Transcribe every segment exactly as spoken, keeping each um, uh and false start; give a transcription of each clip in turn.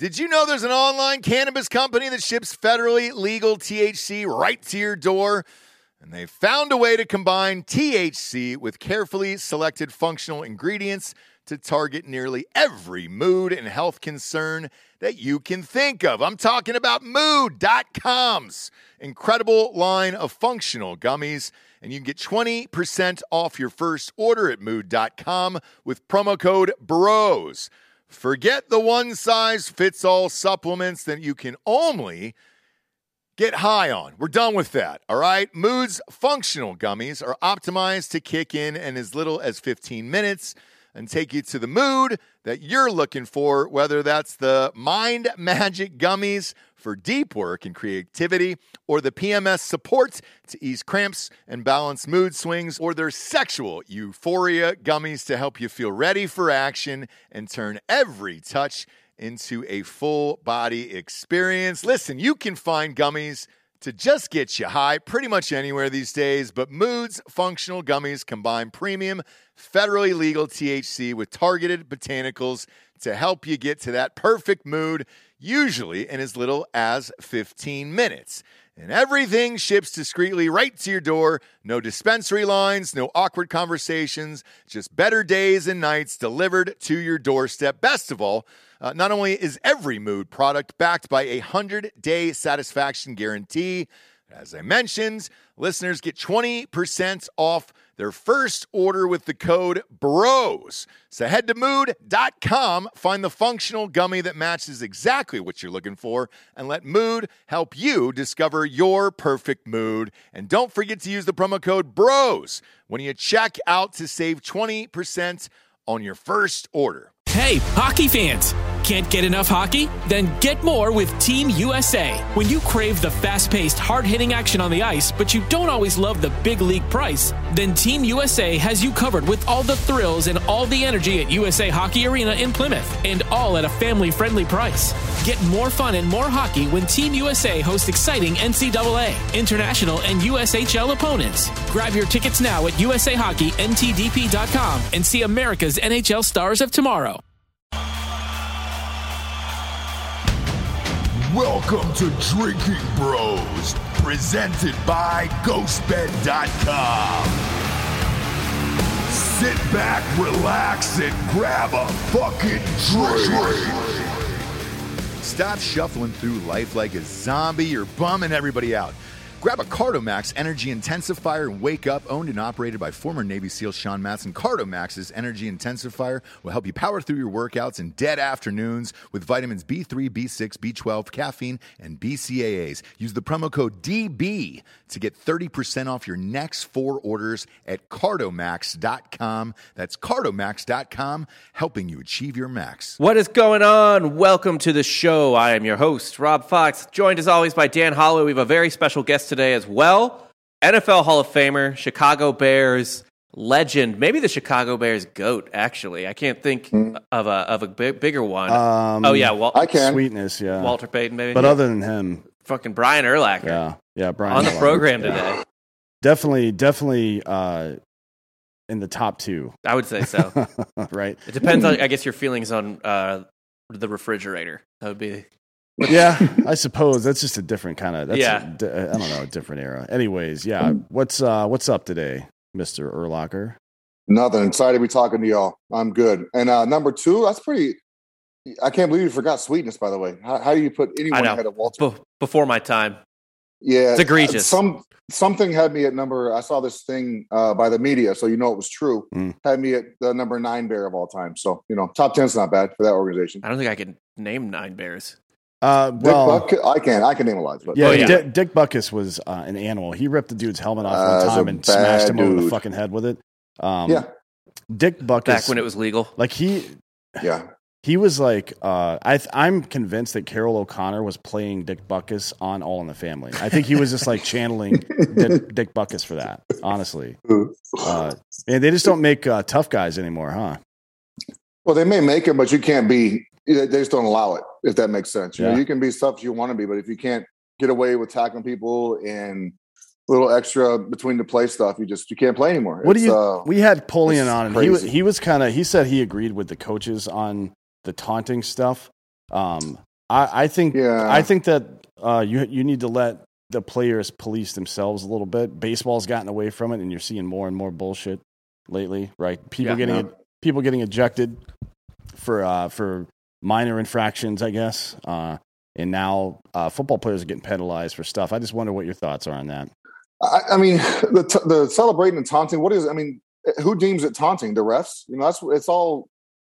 Did you know there's an online cannabis company that ships federally legal T H C right to your door? And they found a way to combine T H C with carefully selected functional ingredients to target nearly every mood and health concern that you can think of. I'm talking about Mood dot com's incredible line of functional gummies. And you can get twenty percent off your first order at Mood dot com with promo code BROS. Forget the one-size-fits-all supplements that you can only get high on. We're done with that, all right? Mood's functional gummies are optimized to kick in in as little as fifteen minutes and take you to the mood that you're looking for, whether that's the Mind Magic Gummies for deep work and creativity, or the P M S support to ease cramps and balance mood swings, or their sexual euphoria gummies to help you feel ready for action and turn every touch into a full body experience. Listen, you can find gummies to just get you high pretty much anywhere these days, but Mood's functional gummies combine premium, federally legal T H C with targeted botanicals to help you get to that perfect mood, usually in as little as fifteen minutes. And everything ships discreetly right to your door. No dispensary lines, no awkward conversations, just better days and nights delivered to your doorstep. Best of all, uh, not only is every Mood product backed by a one hundred day satisfaction guarantee, as I mentioned, listeners get twenty percent off their first order with the code BROS. So head to Mood dot com, find the functional gummy that matches exactly what you're looking for, and let Mood help you discover your perfect mood. And don't forget to use the promo code BROS when you check out to save twenty percent on your first order. Hey, hockey fans! Can't get enough hockey? Then get more with Team U S A. When you crave the fast-paced, hard-hitting action on the ice, but you don't always love the big league price, then Team U S A has you covered with all the thrills and all the energy at U S A Hockey Arena in Plymouth, and all at a family-friendly price. Get more fun and more hockey when Team U S A hosts exciting N C double A, international, and U S H L opponents. Grab your tickets now at U S A Hockey N T D P dot com and see America's N H L stars of tomorrow. Welcome to Drinking Bros, presented by Ghost Bed dot com. Sit back, relax, and grab a fucking drink. Stop shuffling through life like a zombie. You're bumming everybody out. Grab a CardoMax energy intensifier and wake up. Owned and operated by former Navy SEAL Sean Matson, CardoMax's energy intensifier will help you power through your workouts in dead afternoons with vitamins B three, B six, B twelve, caffeine, and B C A As. Use the promo code D B to get thirty percent off your next four orders at Cardomax dot com. That's Cardomax dot com, helping you achieve your max. What is going on? Welcome to the show. I am your host, Rob Fox, joined as always by Dan Holloway. We have a very special guest today as well. N F L Hall of Famer, Chicago Bears legend, maybe the Chicago Bears GOAT, actually. I can't think mm. of a of a big, bigger one. Um, oh, yeah. Wal- I can. Sweetness, yeah. Walter Payton, maybe. But yeah. Other than him. Fucking Brian Urlacher. Yeah, yeah, Brian On the Urlacher. program yeah. today. Definitely, definitely uh, in the top two. I would say so. Right? It depends on, I guess, your feelings on uh, the refrigerator. That would be... Yeah, I suppose that's just a different kind of. That's yeah, a, I don't know, a different era. Anyways, yeah. What's uh, what's up today, Mister Urlacher? Nothing. Excited to be talking to y'all. I'm good. And uh, number two, that's pretty. I can't believe you forgot Sweetness. By the way, how, how do you put anyone ahead of Walter? Be- before my time. Yeah, it's egregious. Some something had me at number. I saw this thing uh, by the media, so you know it was true. Mm. Had me at the number nine bear of all time. So you know, top ten's not bad for that organization. I don't think I can name nine bears. Uh, well, Dick Buck, I can. I can name a lot. But yeah, oh, yeah. D- Dick Butkus was uh, an animal. He ripped the dude's helmet off one uh, time and smashed him over the dude. fucking head with it. Um, yeah, Dick Butkus. Back when it was legal. Like he, yeah, he was like. Uh, I th- I'm convinced that Carol O'Connor was playing Dick Butkus on All in the Family. I think he was just like channeling Dick, Dick Butkus for that. Honestly, uh, and they just don't make uh, tough guys anymore, huh? Well, they may make them, but you can't be. They just don't allow it, if that makes sense. You yeah. know, you can be stuff you want to be, but if you can't get away with tackling people and a little extra between the play stuff, you just you can't play anymore. What it's, do you? Uh, we had Polian on, and he was crazy. he was kind of he said he agreed with the coaches on the taunting stuff. Um, I, I think Yeah. I think that uh, you you need to let the players police themselves a little bit. Baseball's gotten away from it, and you're seeing more and more bullshit lately, right? People Yeah. getting Yeah. people getting ejected for uh, for minor infractions, I guess. Uh, and now uh, football players are getting penalized for stuff. I just wonder what your thoughts are on that. I, I mean, the t- the celebrating and taunting. What is? I mean, who deems it taunting? The refs. You know, that's it's all.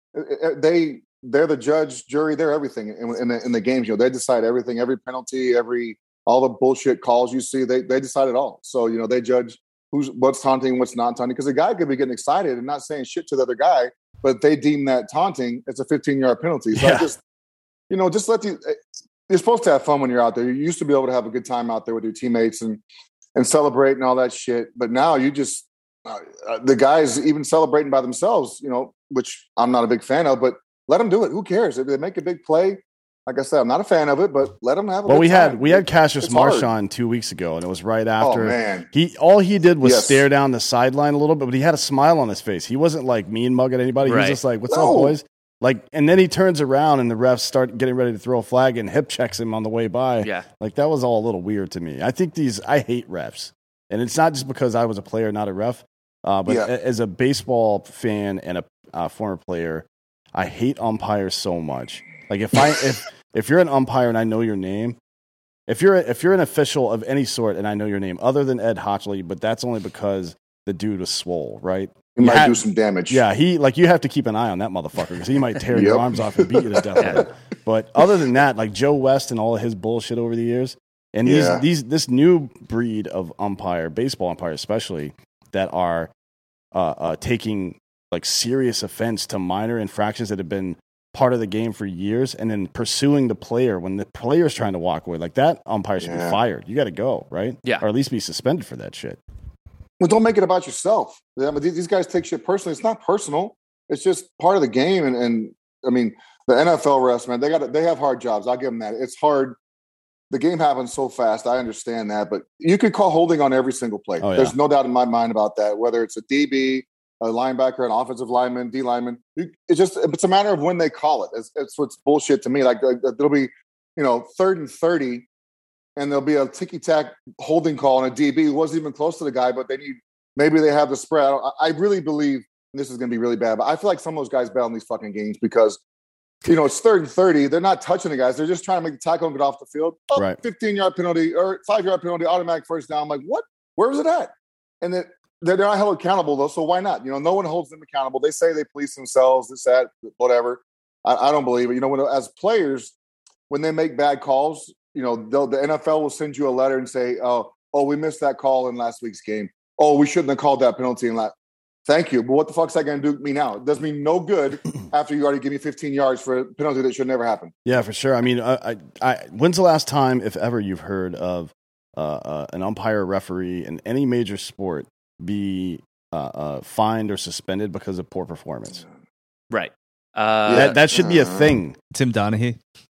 They they're the judge, jury. They're everything in, in the in the games. You know, they decide everything, every penalty, every all the bullshit calls you see. They they decide it all. So you know, they judge who's what's taunting, what's not taunting. Because the guy could be getting excited and not saying shit to the other guy, but they deem that taunting. It's a fifteen yard penalty. So Yeah. I just, you know, just let the. You're supposed to have fun when you're out there. You used to be able to have a good time out there with your teammates and and celebrate and all that shit. But now you just uh, uh, the guys even celebrating by themselves, you know, which I'm not a big fan of. But let them do it. Who cares if they make a big play? Like I said, I'm not a fan of it, but let them have a Well, good we time. had we had Cassius It's hard. Marsh on two weeks ago, and it was right after. Oh man, He all he did was Yes. stare down the sideline a little bit, but he had a smile on his face. He wasn't like mean mugging anybody. He Right. was just like, "What's No. up, boys?" Like, and then he turns around and the refs start getting ready to throw a flag and hip checks him on the way by. Yeah. Like that was all a little weird to me. I think these I hate refs, and it's not just because I was a player, not a ref, uh, but Yeah. a- as a baseball fan and a uh, former player, I hate umpires so much. Like if I if if you're an umpire and I know your name. If you're a, if you're an official of any sort and I know your name, other than Ed Hochley, but that's only because the dude was swole, right? you You might had- do some damage. Yeah, he like you have to keep an eye on that motherfucker because he might tear your Yep. arms off and beat you to death. with it. But other than that, like Joe West and all of his bullshit over the years, and these Yeah. these this new breed of umpire, baseball umpires especially, that are uh, uh, taking like serious offense to minor infractions that have been part of the game for years, and then pursuing the player when the player's trying to walk away. Like that umpire should Yeah. be fired. You got to go, right? Yeah. or at least be suspended for that shit. Well, don't make it about yourself. I mean, these, these guys take shit personally. It's not personal. It's just part of the game. And, and I mean, the N F L refs, man, they got they have hard jobs. I'll give them that. It's hard. The game happens so fast. I understand that, but you could call holding on every single play. Oh, yeah. There's no doubt in my mind about that. Whether it's a D B, a linebacker, an offensive lineman, D lineman, you, it's just it's a matter of when they call it. It's, it's what's bullshit to me. Like uh, there'll be, you know, third and thirty. And there'll be a ticky-tack holding call on a D B who wasn't even close to the guy, but they need maybe they have the spread. I, don't, I really believe and this is going to be really bad, but I feel like some of those guys bail in these fucking games because, you know, it's third and thirty. They're not touching the guys. They're just trying to make the tackle and get off the field. Oh, Right. fifteen-yard penalty or five-yard penalty, automatic first down. I'm like, what? Where was it at? And then they're not held accountable, though, so why not? You know, no one holds them accountable. They say they police themselves, this, that, whatever. I, I don't believe it. You know, when as players, when they make bad calls, you know, the N F L will send you a letter and say, oh, oh, we missed that call in last week's game. Oh, we shouldn't have called that penalty in last. Thank you. But what the fuck's that going to do to me now? It does me no good after you already give me fifteen yards for a penalty that should never happen. Yeah, for sure. I mean, I, I, I, when's the last time, if ever, you've heard of uh, uh, an umpire referee in any major sport be uh, uh, fined or suspended because of poor performance? Right. Uh, That, that should be a Uh, thing. Tim Donaghy.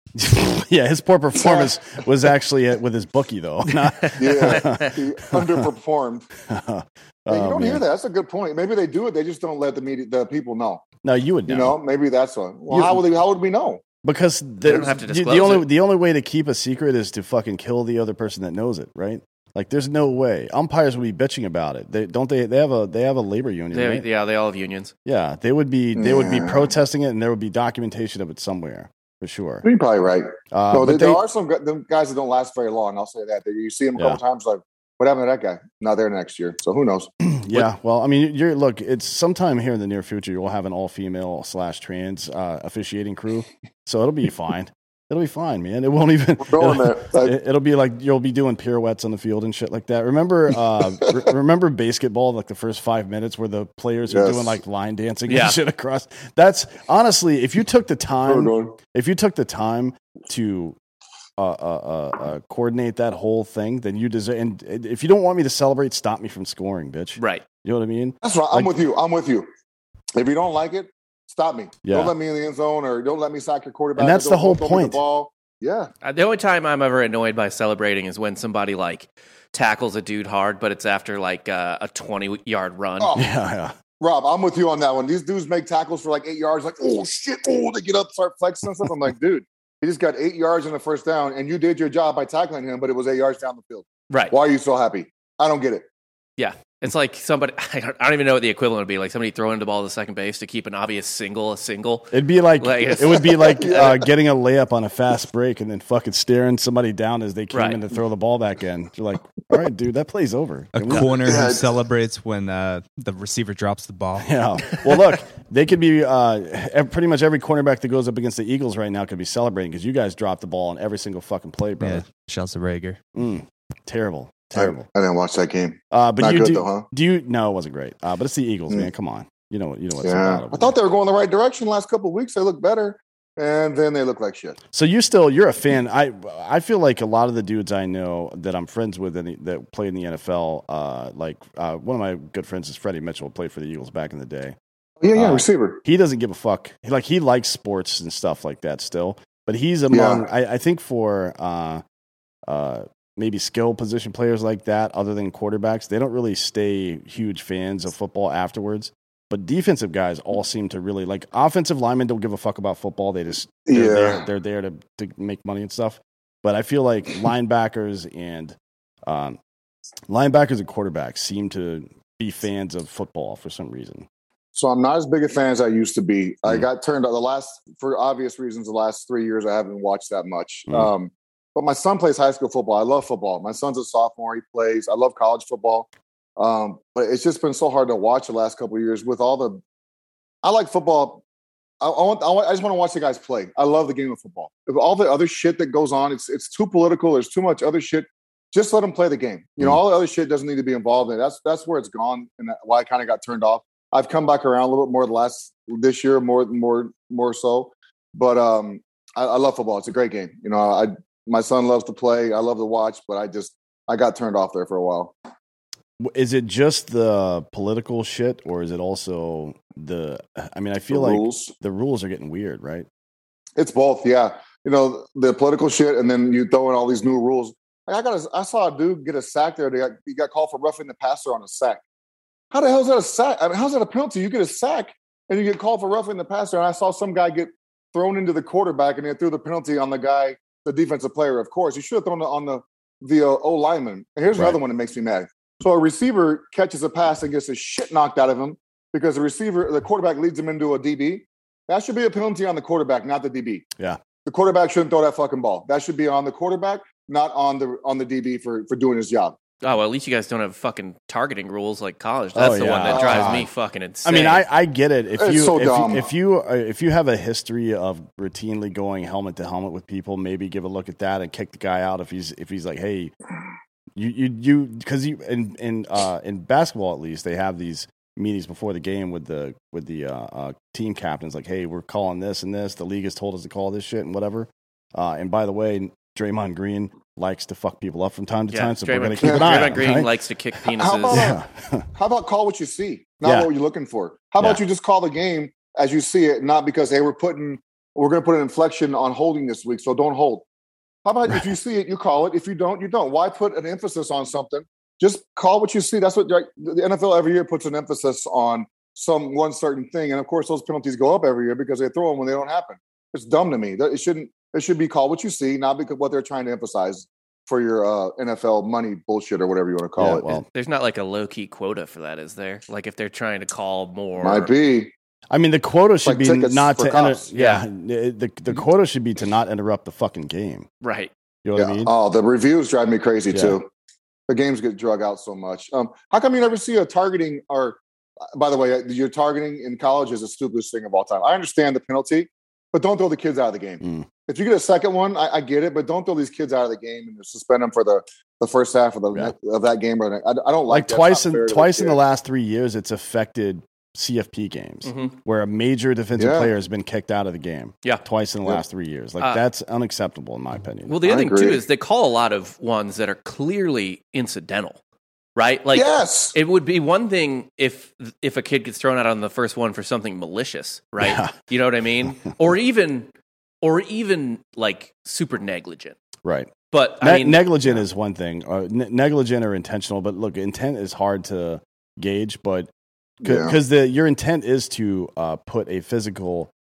Yeah, his poor performance was actually at, with his bookie, though. Not- Yeah, he underperformed. Oh, Hey, you don't hear man. that. That's a good point. Maybe they do it. They just don't let the media, the people know. No, you would know. You know, maybe that's one. Well, You- how would they, how would we know? Because don't have to the, disclose the only it. the only way to keep a secret is to fucking kill the other person that knows it, right? Like, there's no way umpires would be bitching about it. They don't they they have a they have a labor union, they, right? yeah, they all have unions. Yeah, they would be they would be Yeah. protesting it, and there would be documentation of it somewhere for sure. You're probably right. Uh, no, but there, they- there are some gu- them guys that don't last very long. I'll say that. You see them a couple times, like, what happened to that guy? Not there next year. So who knows? yeah, well, I mean, you're look. It's sometime here in the near future you'll have an all female slash trans uh, officiating crew, so it'll be fine. It'll be fine, man. It won't even. We're going it'll, there. it- it'll be like you'll be doing pirouettes on the field and shit like that. Remember, uh, re- remember basketball, like the first five minutes where the players are Yes. doing like line dancing Yeah. and shit across. That's honestly, if you took the We're time, going. if you took the time to uh, uh, uh, uh, coordinate that whole thing, then you deserve. And if you don't want me to celebrate, stop me from scoring, bitch. Right. You know what I mean? That's right. I'm Like- with you. I'm with you. If you don't like it, stop me. Yeah. Don't let me in the end zone or don't let me sack your quarterback. And that's or the don't- whole don't throw me point. The ball. Yeah. Uh, the only time I'm ever annoyed by celebrating is when somebody like tackles a dude hard, but it's after like uh, a twenty yard run. Oh, Yeah, yeah. Rob, I'm with you on that one. These dudes make tackles for like eight yards, like, oh, shit. Oh, they get up, start flexing and stuff. I'm like, dude, He just got eight yards in the first down, and you did your job by tackling him, but it was eight yards down the field. Right. Why are you so happy? I don't get it. Yeah. It's like somebody, I don't, I don't even know what the equivalent would be, like somebody throwing the ball to second base to keep an obvious single a single. It'd be like, Like, it would be like uh, getting a layup on a fast break and then fucking staring somebody down as they came Right. in to throw the ball back in. You're like, all right, dude, that play's over. A Can we- corner Yeah. who celebrates when uh, the receiver drops the ball. Yeah. Well, look, they could be uh, ev- pretty much every cornerback that goes up against the Eagles right now could be celebrating because you guys dropped the ball on every single fucking play, Yeah, brother. Chelsea Rager. Mm, terrible, I, terrible. I didn't watch that game. Uh, but Not you good do, though, huh? do you? No, it wasn't great. Uh, but it's the Eagles, Mm. man. Come on, you know, you know what's Yeah. about I thought they were going the right direction the last couple of weeks. They looked better, and then they look like shit. So you still you're a fan. I I feel like a lot of the dudes I know that I'm friends with in the, that play in the N F L, uh, like uh, one of my good friends is Freddie Mitchell, played for the Eagles back in the day. Yeah, yeah, Uh, receiver. He doesn't give a fuck. He, like he likes sports and stuff like that still, but he's among Yeah. I, I think for uh, uh, maybe skill position players like that, other than quarterbacks, they don't really stay huge fans of football afterwards. But defensive guys all seem to really like offensive linemen don't give a fuck about football. They just they're Yeah. there, they're there to, to make money and stuff. But I feel like linebackers and um, linebackers and quarterbacks seem to be fans of football for some reason. So I'm not as big a fan as I used to be. I Mm. got turned out the last, for obvious reasons, the last three years I haven't watched that much. Mm. Um, but my son plays high school football. I love football. My son's a sophomore. He plays. I love college football. Um, but it's just been so hard to watch the last couple of years with all the. I like football. I, I want. I, want, I just want to watch the guys play. I love the game of football. If all the other shit that goes on, it's it's too political. There's too much other shit. Just let them play the game. You know, Mm. all the other shit doesn't need to be involved in it. That's that's where it's gone, and that, why I kind of got turned off. I've come back around a little bit more the last this year, more more more so. But um, I, I love football. It's a great game. You know, I my son loves to play. I love to watch, but I just I got turned off there for a while. Is it just the political shit, or is it also the? I mean, I feel The like rules. the rules are getting weird, right? It's both, yeah. You know, the political shit, and then you throw in all these new rules. Like I got, a, I saw a dude get a sack there. They got, he got called for roughing the passer on a sack. How the hell is that a sack? I mean, how's that a penalty? You get a sack and you get called for roughing the passer. And I saw some guy get thrown into the quarterback, and they threw the penalty on the guy, the defensive player. Of course, you should have thrown it on the the uh, O lineman. And here's Right. another one that makes me mad. So a receiver catches a pass and gets the shit knocked out of him because the receiver, the quarterback leads him into a D B. That should be a penalty on the quarterback, not the D B. Yeah. The quarterback shouldn't throw that fucking ball. That should be on the quarterback, not on the on the D B for, for doing his job. Oh, well, at least you guys don't have fucking targeting rules like college. That's Oh, the yeah. one that drives Uh, me fucking insane. I mean, I, I get it. If It's you so if, dumb. you if you uh, if you have a history of routinely going helmet to helmet with people, maybe give a look at that and kick the guy out if he's if he's like, hey, you you you because you in in uh, in basketball at least they have these meetings before the game with the with the uh, uh, team captains, like, hey, we're calling this and this. The league has told us to call this shit and whatever. Uh, and by the way, Draymond Green likes to fuck people up from time to yeah, time, so we're Draymond, going to keep an eye on Draymond him, Green right? likes to kick How penises. about- Yeah. How about call what you see, not Yeah. what you're looking for? How about Yeah. you just call the game as you see it, not because hey, we're putting we're going to put an inflection on holding this week, so don't hold. How about if you see it, you call it. If you don't, you don't. Why put an emphasis on something? Just call what you see. That's what like, the N F L every year puts an emphasis on some one certain thing, and of course those penalties go up every year because they throw them when they don't happen. It's dumb to me. That- It shouldn't. It should be call what you see, not because what they're trying to emphasize for your uh, N F L money bullshit or whatever you want to call Yeah, it. well, There's not like a low key quota for that, is there? Like if they're trying to call more. Might be. I mean, the quota should Like be tickets not for to enter, cops. yeah. The the quota should be to not interrupt the fucking game. Right. You know what Yeah. I mean? Oh, the reviews drive me crazy Yeah. too. The games get drug out so much. Um, how come you never see a targeting? Or, by the way, your targeting in college is the stupidest thing of all time. I understand the penalty, but don't throw the kids out of the game. Mm. If you get a second one, I, I get it, but don't throw these kids out of the game and suspend them for the, the first half of the Yeah. of that game. Or I, I don't Like like, that. It's twice not in fair to twice in the kids. last three years, it's affected C F P games Mhm. where a major defensive Yeah. player has been kicked out of the game. Yeah. Twice in the Yeah. last three years. Like Uh, that's unacceptable in my opinion. Well, the other I thing too agree. is they call a lot of ones that are clearly incidental, right? Like yes, it would be one thing if if a kid gets thrown out on the first one for something malicious, right? Yeah. You know what I mean? or even or even like super negligent. Right. But Ne- I mean, negligent is one thing. Uh, ne- negligent or intentional, but look, intent is hard to gauge. But Yeah. because the your intent is to uh, put a physical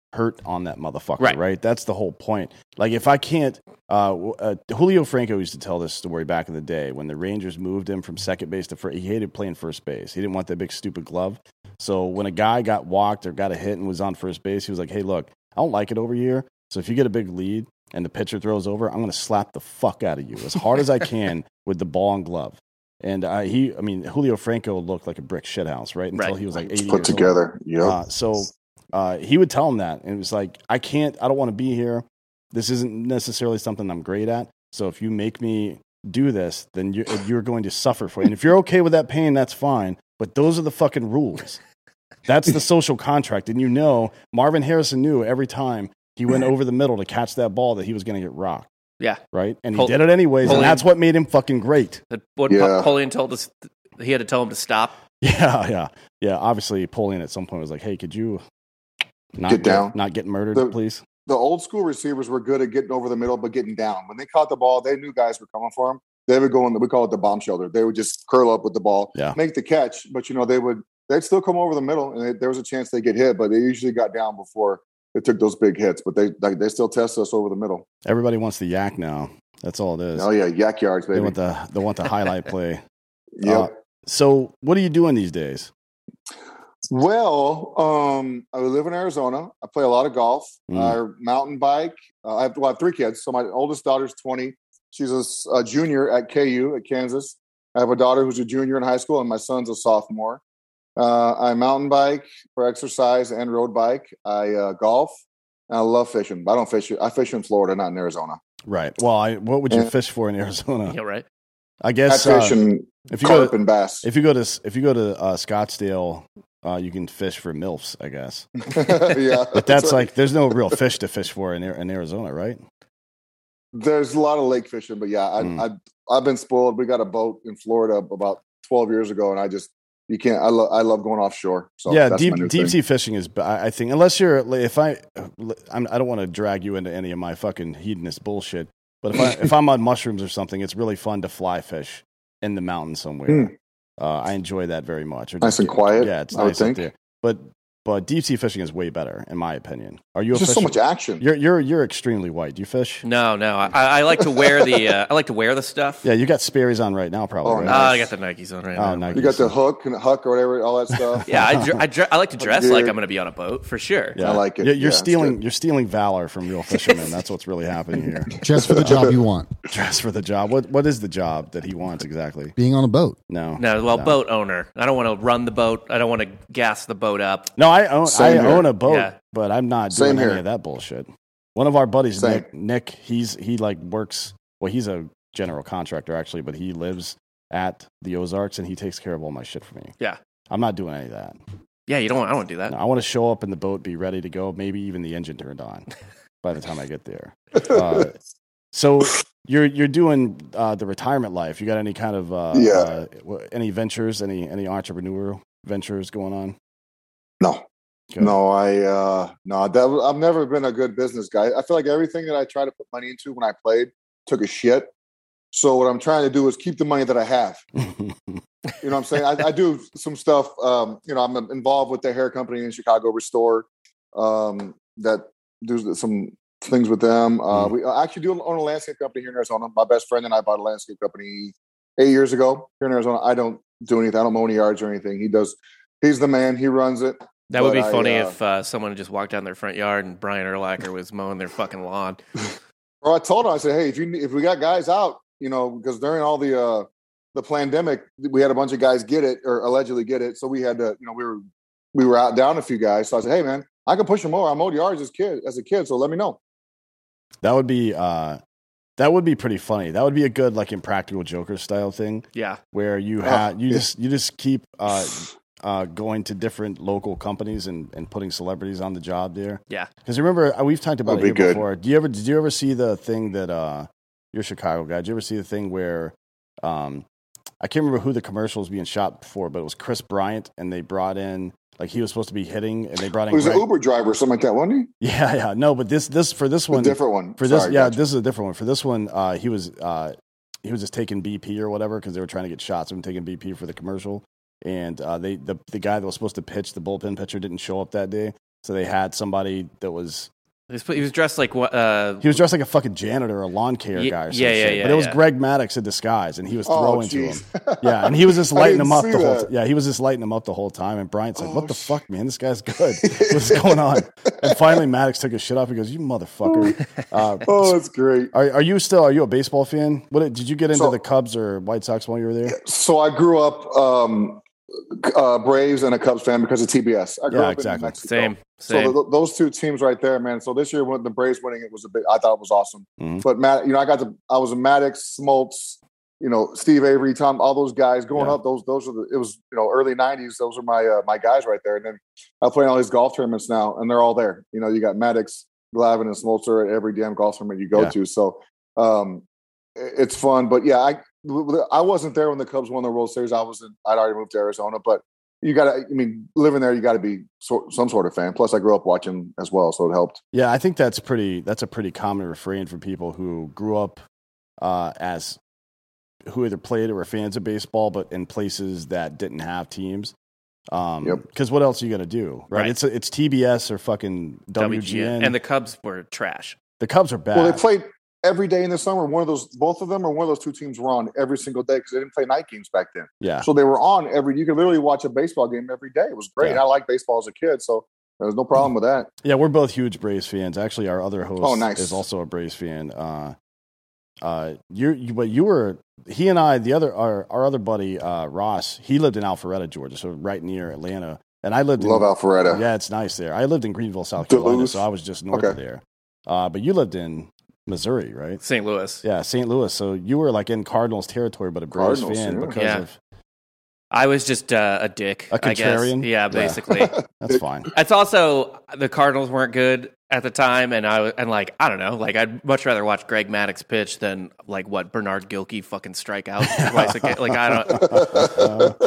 hurt on that motherfucker, Right. right? That's the whole point. Like, if I can't, uh, uh, Julio Franco used to tell this story back in the day when the Rangers moved him from second base to first. He hated playing first base. He didn't want that big stupid glove. So when a guy got walked or got a hit and was on first base, he was like, hey, look, I don't like it over here. So if you get a big lead and the pitcher throws over, I'm going to slap the fuck out of you as hard as I can with the ball and glove. And uh, he, I mean, Julio Franco looked like a brick shithouse, right? Until Right. he was like eighty Put years together. old. Yep. Uh, so uh, he would tell him that. And it was like, I can't, I don't want to be here. This isn't necessarily something I'm great at. So if you make me do this, then you're, you're going to suffer for it. And if you're okay with that pain, that's fine. But those are the fucking rules. That's the social contract. And you know, Marvin Harrison knew every time he went over the middle to catch that ball that he was going to get rocked. Yeah. Right? And he Pol- did it anyways. Polian- And that's what made him fucking great. That- What Yeah. Polian told us, he had to tell him to stop. Yeah, yeah. Yeah, obviously, Polian at some point was like, hey, could you not Get down. not get murdered, The- please? The old school receivers were good at getting over the middle, but getting down. When they caught the ball, they knew guys were coming for them. They would go in, the, we call it the bomb shelter. They would just curl up with the ball, Yeah. make the catch. But, you know, they would, they'd still come over the middle, and they, there was a chance they get hit, but they usually got down before they took those big hits. But they like, they still test us over the middle. Everybody wants the yak now. That's all it is. Oh, yeah, yak yards, They baby. want the they want the highlight play. Yep. Uh, so, what are you doing these days? Well, um, I live in Arizona. I play a lot of golf. Mm. I mountain bike. Uh, I, have, well, I have three kids. So my oldest daughter's twenty. She's a, s- a junior at K U at Kansas. I have a daughter who's a junior in high school, and my son's a sophomore. Uh, I mountain bike for exercise and road bike. I uh, golf. And I love fishing. But I don't fish. I fish in Florida, not in Arizona. Right. Well, I, what would you Yeah. fish for in Arizona? Yeah, right. I guess I fish uh, in if you go carp to, and bass. if you go to if you go to uh, Scottsdale, uh, you can fish for milfs, I guess. Yeah, But that's right. like there's no real fish to fish for in Ar- in Arizona, right? There's a lot of lake fishing, but yeah, I, Mm. I I've been spoiled. We got a boat in Florida about twelve years ago, and I just you can't. I love I love going offshore. So yeah, that's deep my new deep thing. sea fishing is. I I think unless you're if I I'm, I don't want to drag you into any of my fucking hedonist bullshit. But if I if I'm on mushrooms or something, it's really fun to fly fish in the mountains somewhere. Mm. Uh, I enjoy that very much. Or Nice just and get- quiet, Yeah, it's I would nice up think. there. But but deep sea fishing is way better, in my opinion. Are you There's a just so fisher- much action. You're you're you're extremely white. Do you fish? No, no. I, I like to wear the. Uh, I like to wear the stuff. Yeah, you got Sperry's on right now, probably. Oh, right? nice. Ah, I got the Nikes on right Oh, now. Nike. You got the hook and the huck or whatever, all that stuff. Yeah, I, dr- I, dr- I like to dress Gear. like I'm going to be on a boat for sure. Yeah. I like it. You're, you're Yeah, it's stealing. good. You're stealing valor from real fishermen. That's what's really happening here. Just for the job you want, Dress for the job. What What is the job that he wants exactly? being on a boat. No. No, well, boat owner. I don't want to run the boat. I don't want to gas the boat up. No, I own. I Same here. own a boat, Yeah. but I'm not Same doing any here. of that bullshit. One of our buddies, Same. Nick. Nick, he's he like works. Well, he's a general contractor actually, but he lives at the Ozarks and he takes care of all my shit for me. Yeah. I'm not doing any of that. Yeah, you don't. Want, I don't want to do that. No, I want to show up in the boat, be ready to go, maybe even the engine turned on by the time I get there. Uh, so you're you're doing uh, the retirement life. You got any kind of uh, Yeah. uh, wh- any ventures, any any entrepreneurial ventures going on? No, Good. no, I uh, no. That was, I've never been a good business guy. I feel like everything that I tried to put money into when I played took a shit. So what I'm trying to do is keep the money that I have. You know what I'm saying? I, I do some stuff. Um, you know, I'm involved with the hair company in Chicago, Restore, um, that do some things with them. Uh, Mm. We I actually do own a landscape company here in Arizona. My best friend and I bought a landscape company eight years ago here in Arizona. I don't do anything. I don't mow any yards or anything. He does. He's the man. He runs it. That would But be I, funny uh, if uh, someone just walked down their front yard and Brian Urlacher was mowing their fucking lawn. Or I told him, I said, hey, if you if we got guys out, you know, because during all the uh, the pandemic, we had a bunch of guys get it or allegedly get it, so we had to, you know, we were we were out down a few guys. So I said, hey, man, I can push them more. I mowed yards as kid as a kid, so let me know. That would be uh, that would be pretty funny. That would be a good like Impractical Joker style thing Yeah. where you Oh, have you yeah. just you just keep uh, uh, going to different local companies and, and putting celebrities on the job there. Yeah. Because remember uh, we've talked about That'd it be here good. before. Do you ever did you ever see the thing that uh, you're a Chicago guy? Did you ever see the thing where um, I can't remember who the commercial was being shot for, but it was Chris Bryant and they brought in like he was supposed to be hitting and they brought in He was an Greg- Uber driver or something like that, wasn't he? Yeah, yeah. No, but this this for this A one different one. for this Sorry, yeah gotcha. this is a different one for this one uh he was uh he was just taking B P or whatever because they were trying to get shots of him taking B P for the commercial and uh they the, the guy that was supposed to pitch the bullpen pitcher didn't show up that day So they had somebody that was He was, he was dressed like what? Uh, he was dressed like a fucking janitor or a lawn care Ye- guy or some yeah, yeah, shit. yeah, but it was yeah. Greg Maddux in disguise, and he was Oh, throwing to him. jeez. Yeah, and he was just I lighting didn't him up see the whole. that. T- yeah, he was just lighting him up the whole time. And Bryant's like, Oh, "What the sh- fuck, man? This guy's good. What's going on?" And finally, Maddux took his shit off. He goes, "You motherfucker." Uh, Oh, that's great. are, are you still? Are you a baseball fan? What did you get into So- the Cubs or White Sox while you were there? So I grew up um, uh, Braves and a Cubs fan because of T B S. I grew Yeah, up exactly. in Mexico. same, So same. th- those two teams right there, man. So this year, when the Braves winning, it was a big. I thought it was awesome. Mhm. But Matt, you know, I got to. I was a Maddox, Smoltz, you know, Steve Avery, Tom, all those guys growing Yeah. up. Those, those are the. It was you know early nineties. Those are my uh, my guys right there. And then I play in all these golf tournaments now, and they're all there. You know, you got Maddox, Glavine, and Smoltzer at every damn golf tournament you go Yeah. to. So um, it- it's fun. But yeah, I I wasn't there when the Cubs won the World Series. I was in, I'd already moved to Arizona, but. You got to, I mean, living there, you got to be so, some sort of fan. Plus, I grew up watching as well, so it helped. Yeah, I think that's pretty. That's a pretty common refrain for people who grew up uh, as who either played or were fans of baseball, but in places that didn't have teams. Um, Yep. Because what else are you gonna do, right? Right. It's it's T B S or fucking W G N. And the Cubs were trash. the Cubs are bad. Well, they played every day in the summer. One of those, both of them, or one of those two teams were on every single day because they didn't play night games back then. yeah, So they were on every. You could literally watch a baseball game every day. It was great. Yeah. And I liked baseball as a kid, so there was no problem with that. yeah. We're both huge Braves fans. Actually, our other host Oh, nice. is also a Braves fan. Uh, uh, you're, you, but you were he and I. The other our our other buddy uh, Ross. He lived in Alpharetta, Georgia, so right near Atlanta. And I lived Love in Alpharetta. Yeah, it's nice there. I lived in Greenville, South Carolina, Duluth. so I was just north of Okay. there. Uh, but you lived in Missouri, right? Saint Louis. Yeah, Saint Louis. So you were like in Cardinals territory, but a Braves Cardinals, fan yeah. because Yeah. of I was just uh, a dick. A I guess. contrarian? Yeah, Yeah. basically. that's fine. It's also the Cardinals weren't good at the time, and I was- and like I don't know, like I'd much rather watch Greg Maddux pitch than like what Bernard Gilkey fucking strike out twice a game. Like I don't.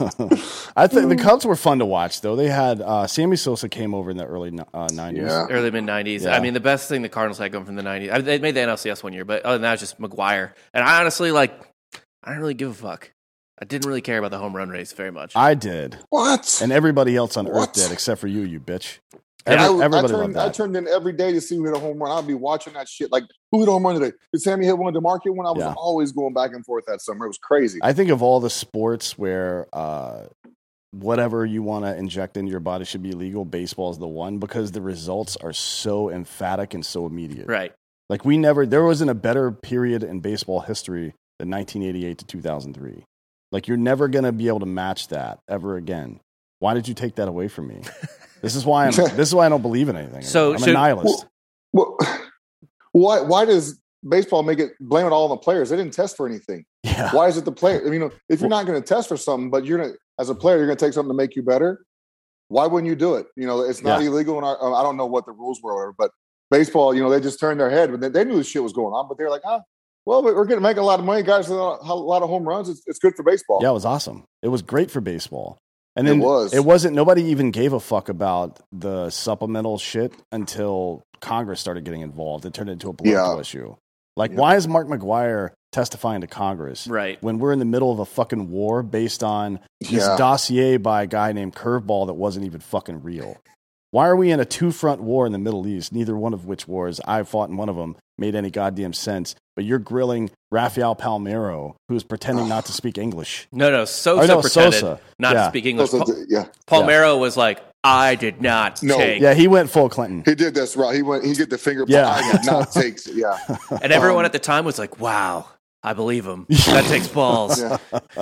I think the Cubs were fun to watch, though. They had uh, Sammy Sosa came over in the early uh, nineties. Yeah. Early mid nineties. Yeah. I mean, the best thing the Cardinals had going from the nineties. I mean, they made the N L C S one year, but other than that, it was just McGuire. And I honestly like, I don't really give a fuck. I didn't really care about the home run race very much. I did, What? and everybody else on What? Earth did, except for you, you bitch. And Every- I, I, everybody turned, loved I that. turned in every day to see who hit a home run. I'd be watching that shit. Like, who hit a home run today? Did Sammy hit one? Did Mark hit one? I was Yeah. always going back and forth that summer. It was crazy. I think of all the sports where uh, whatever you want to inject into your body should be legal, baseball is the one because the results are so emphatic and so immediate. Right. Like we never, there wasn't a better period in baseball history than nineteen eighty-eight to two thousand three. Like you're never going to be able to match that ever again. Why did you take that away from me? This is why I'm. This is why I don't believe in anything. So I'm should- a nihilist. Well, why why does baseball make it blame it all on the players? They didn't test for anything. Yeah. Why is it the player? I mean, you know, if you're not going to test for something, but you're gonna as a player, you're going to take something to make you better. Why wouldn't you do it? You know, it's not Yeah. illegal. In our, I don't know what the rules were, or whatever, but baseball, you know, they just turned their head. But they, they knew this shit was going on, but they're like, ah, well, we're going to make a lot of money, guys. A lot of home runs. It's, it's good for baseball. Yeah, it was awesome. It was great for baseball. And It then was. it wasn't. Nobody even gave a fuck about the supplemental shit until Congress started getting involved. It turned into a political Yeah. issue. Like, Yeah. why is Mark McGuire testifying to Congress Right. when we're in the middle of a fucking war based on this Yeah. dossier by a guy named Curveball that wasn't even fucking real? Why are we in a two-front war in the Middle East, neither one of which wars I fought in one of them made any goddamn sense, but you're grilling Rafael Palmeiro, who's pretending not to speak English. No, no. Sosa Oh, no, pretended Sosa. not Yeah. to speak English. So, Pa- yeah, Palmeiro was like, I did not No. take. Yeah, he went full Clinton. he did this right. He went. He did the finger. Yeah. I did not take. Yeah, And everyone Um, at the time was like, wow, I believe him. That takes balls. yeah.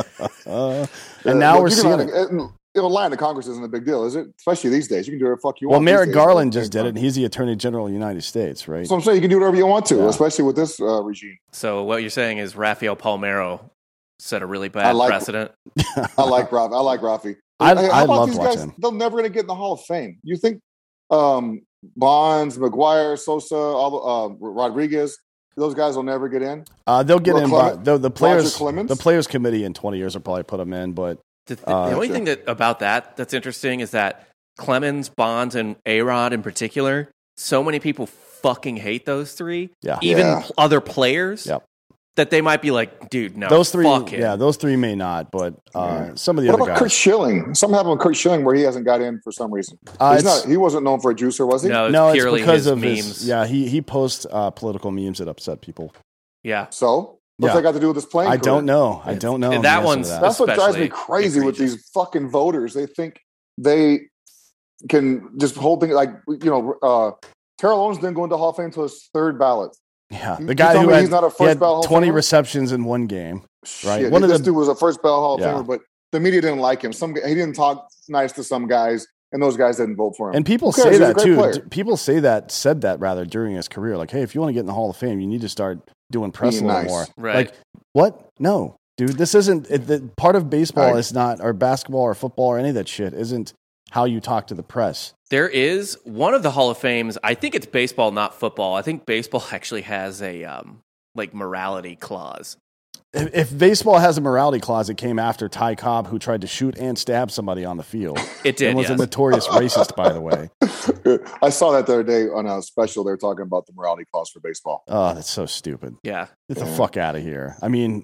Uh, and Uh, now look, we're you seeing can, it. uh, You know, lying to Congress isn't a big deal, is it? Especially these days, you can do whatever the fuck you Well, want. these Merrick days. Garland just did it, and he's the Attorney General of the United States, right? So I'm saying you can do whatever you want to, Yeah. especially with this uh, regime. So what you're saying is Rafael Palmeiro set a really I bad like- precedent. I like Rafi. I like Rafi. I- Hey, I how about loved these guys? watching him. They're never going to get in the Hall of Fame. You think um, Bonds, McGuire, Sosa, all the, uh, Rodriguez, those guys will never get in? Uh, they'll get Well, in, Clement- but the, the players, Clemens? the players committee in twenty years will probably put them in. But The, th- Uh, the only Sure. thing that about that that's interesting is that Clemens, Bonds, and A-Rod in particular, so many people fucking hate those three. yeah, Even Yeah. pl- other players. Yep. that they might be like, dude, no, those three, fuck him. yeah, those three may not, but uh, some of the What other about guys. Kurt Schilling? Something happened with Kurt Schilling where he hasn't got in for some reason. Uh, He's it's- not. He wasn't known for a juicer, was he? No, it's no, it's purely because his of memes. his. Yeah, he he posts uh, political memes that upset people. Yeah. So what's Yeah. that got to do with his playing? I career? don't know. I don't know. And the that answer to one's- that. That's what drives me Especially crazy with egregious. these fucking voters. They think they can just hold things like you know. Uh, Terrell Owens didn't go into Hall of Fame until his third ballot. yeah, You- the you guy tell who me had, he's not a he first had ballot Hall of twenty Famer? receptions in one game. Right. Shit, One of this the- dude was a first ballot Hall of Yeah. Famer, but the media didn't like him. Some he didn't talk nice to some guys, and those guys didn't vote for him. And people Who cares? say He's a that great too. player. D- People say that said that rather during his career. Like, hey, if you want to get in the Hall of Fame, you need to start doing press Being a little nice. more. Right. Like, what? No, dude. This isn't it, the, part of baseball. Right. Is not or basketball or football or any of that shit. Isn't how you talk to the press. There is one of the Hall of Fames. I think it's baseball, not football. I think baseball actually has a um, like morality clause. If, if baseball has a morality clause, it came after Ty Cobb, who tried to shoot and stab somebody on the field. It did, And was yes. a notorious racist, by the way. I saw that the other day on a special. They were talking about the morality clause for baseball. Oh, that's so stupid. Yeah. Get the Yeah. fuck out of here. I mean,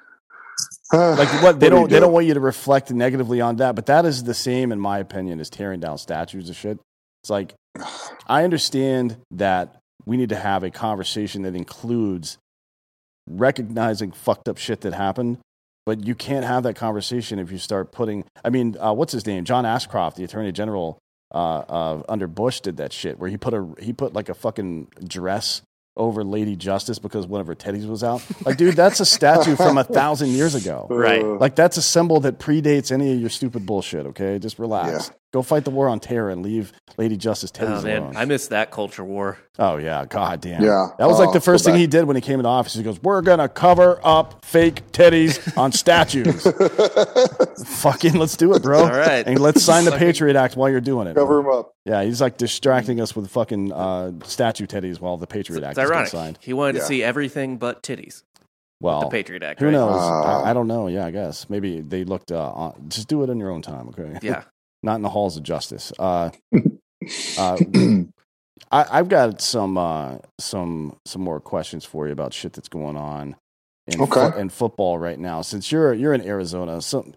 like what they do you don't they do? don't want you to reflect negatively on that, but that is the same, in my opinion, as tearing down statues and shit. It's like I understand that we need to have a conversation that includes recognizing fucked up shit that happened, but you can't have that conversation if you start putting. I mean, uh, what's his name? John Ashcroft, the Attorney General uh, uh, under Bush, did that shit where he put a he put like a fucking dress over Lady Justice because one of her teddies was out. Like, dude, that's a statue from a thousand years ago. Right. Uh, Like, that's a symbol that predates any of your stupid bullshit, okay? Just relax. Yeah. Go fight the war on terror and leave Lady Justice teddies Oh man, alone. I missed that culture war. Oh, yeah. God damn. Yeah. That was like Oh, the first go thing back. he did when he came into office. He goes, we're going to cover up fake teddies on statues. Fucking let's do it, bro. All right. And let's sign the Fucking- Patriot Act while you're doing it. Cover him up. Yeah, he's like distracting us with fucking uh, statue teddies while the Patriot Act It's is getting ironic. signed. He wanted Yeah. to see everything but titties. Well, The Patriot Act. who right? knows? Uh, I, I don't know. Yeah, I guess. Maybe they looked, uh, on, just do it in your own time, okay? Yeah. Not in the halls of justice. Uh, uh, I, I've got some uh, some some more questions for you about shit that's going on in, Okay. fo- in football right now. Since you're you're in Arizona, so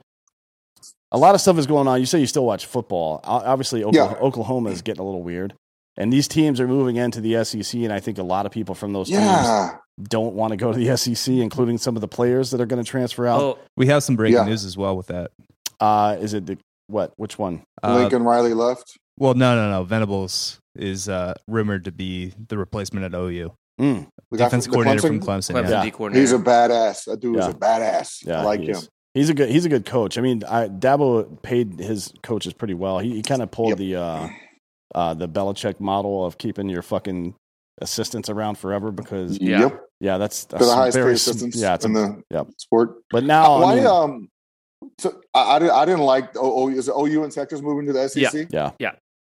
a lot of stuff is going on. You say you still watch football. O- Obviously, Oklahoma, Yeah. Oklahoma is getting a little weird, and these teams are moving into the S E C. And I think a lot of people from those teams Yeah. don't want to go to the S E C, including some of the players that are going to transfer out. Oh, We have some breaking Yeah. news as well with that. Uh, is it the what? Which one? Uh, Lincoln Riley left. well, no, no, no. Venables is uh, rumored to be the replacement at O U. Mm, The guy Defense from- the coordinator Clemson? from Clemson. Clemson Yeah. D coordinator. He's a badass. That dude is Yeah. a badass. yeah, I like he him. is. He's a good. He's a good coach. I mean, I, Dabo paid his coaches pretty well. He, he kind of pulled Yep. the uh, uh, the Belichick model of keeping your fucking assistants around forever because yeah, Yep. yeah that's, They're that's the highest paid very- assistants Yeah, it's in a, the yep. sport. But now, I Why? mean, um, so I, I, didn't, I didn't like O U. Is it O U and Texas moving to the S E C? yeah,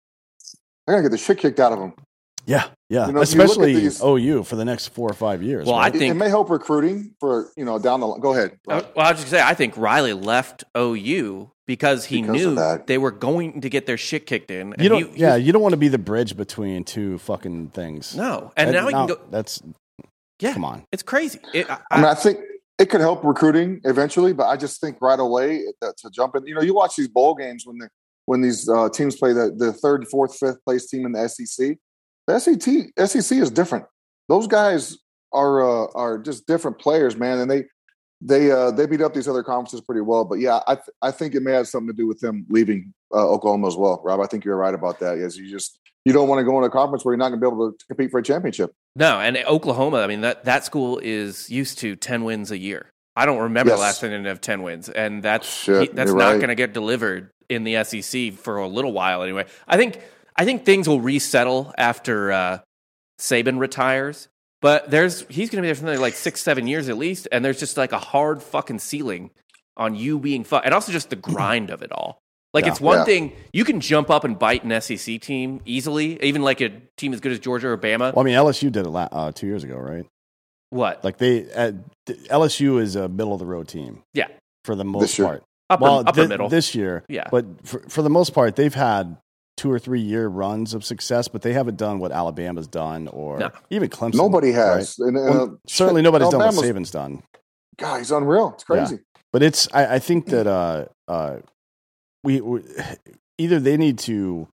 They're gonna get the shit kicked out of them. yeah, yeah. You know, if you look at Especially these- O U for the next four or five years. Well, right? I It, think- it may help recruiting for you know down the line. Go ahead. Uh, well, I was just gonna say, I think Riley left O U because he Because of knew that. they were going to get their shit kicked in. and you don't. he- yeah, he- you don't want to be the bridge between two fucking things. no, and That- now he can go. That's Yeah, come on. it's crazy. It, I, I mean, I think it could help recruiting eventually, but I just think right away that to jump in. You know, you watch these bowl games when the when these uh, teams play the the third, fourth, fifth place team in the S E C. The S E C S E C is different. Those guys are uh, are just different players, man, and they they uh, they beat up these other conferences pretty well. But yeah, I th- I think it may have something to do with them leaving uh, Oklahoma as well, Rob. I think you're right about that. Yes, you just you don't want to go in a conference where you're not going to be able to compete for a championship. no, and Oklahoma. I mean that that school is used to ten wins a year. I don't remember Yes. the last time they didn't have ten wins, and that's Shit, he- that's you're not right. going to get delivered in the S E C for a little while anyway. I think I think things will resettle after uh, Saban retires, but there's he's going to be there for another like six, seven years at least, and there's just like a hard fucking ceiling on you being fun, and also just the grind of it all. Like Yeah. it's one Yeah. thing you can jump up and bite an S E C team easily, even like a team as good as Georgia or Bama. Well, I mean, L S U did it la- uh, two years ago, right? What? Like they, uh, L S U is a middle of the road team. Yeah. for the most This year. part. Upper, well, upper thi- middle. this year, Yeah. But for, for the most part, they've had two or three year runs of success, but they haven't done what Alabama's done or No. even Clemson. Nobody has. Right? And, uh, Well, certainly shit, nobody's done what Alabama's- Saban's done. God, he's unreal. It's crazy. Yeah. But it's I, I think that uh, uh, we, we either they need to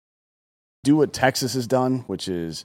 do what Texas has done, which is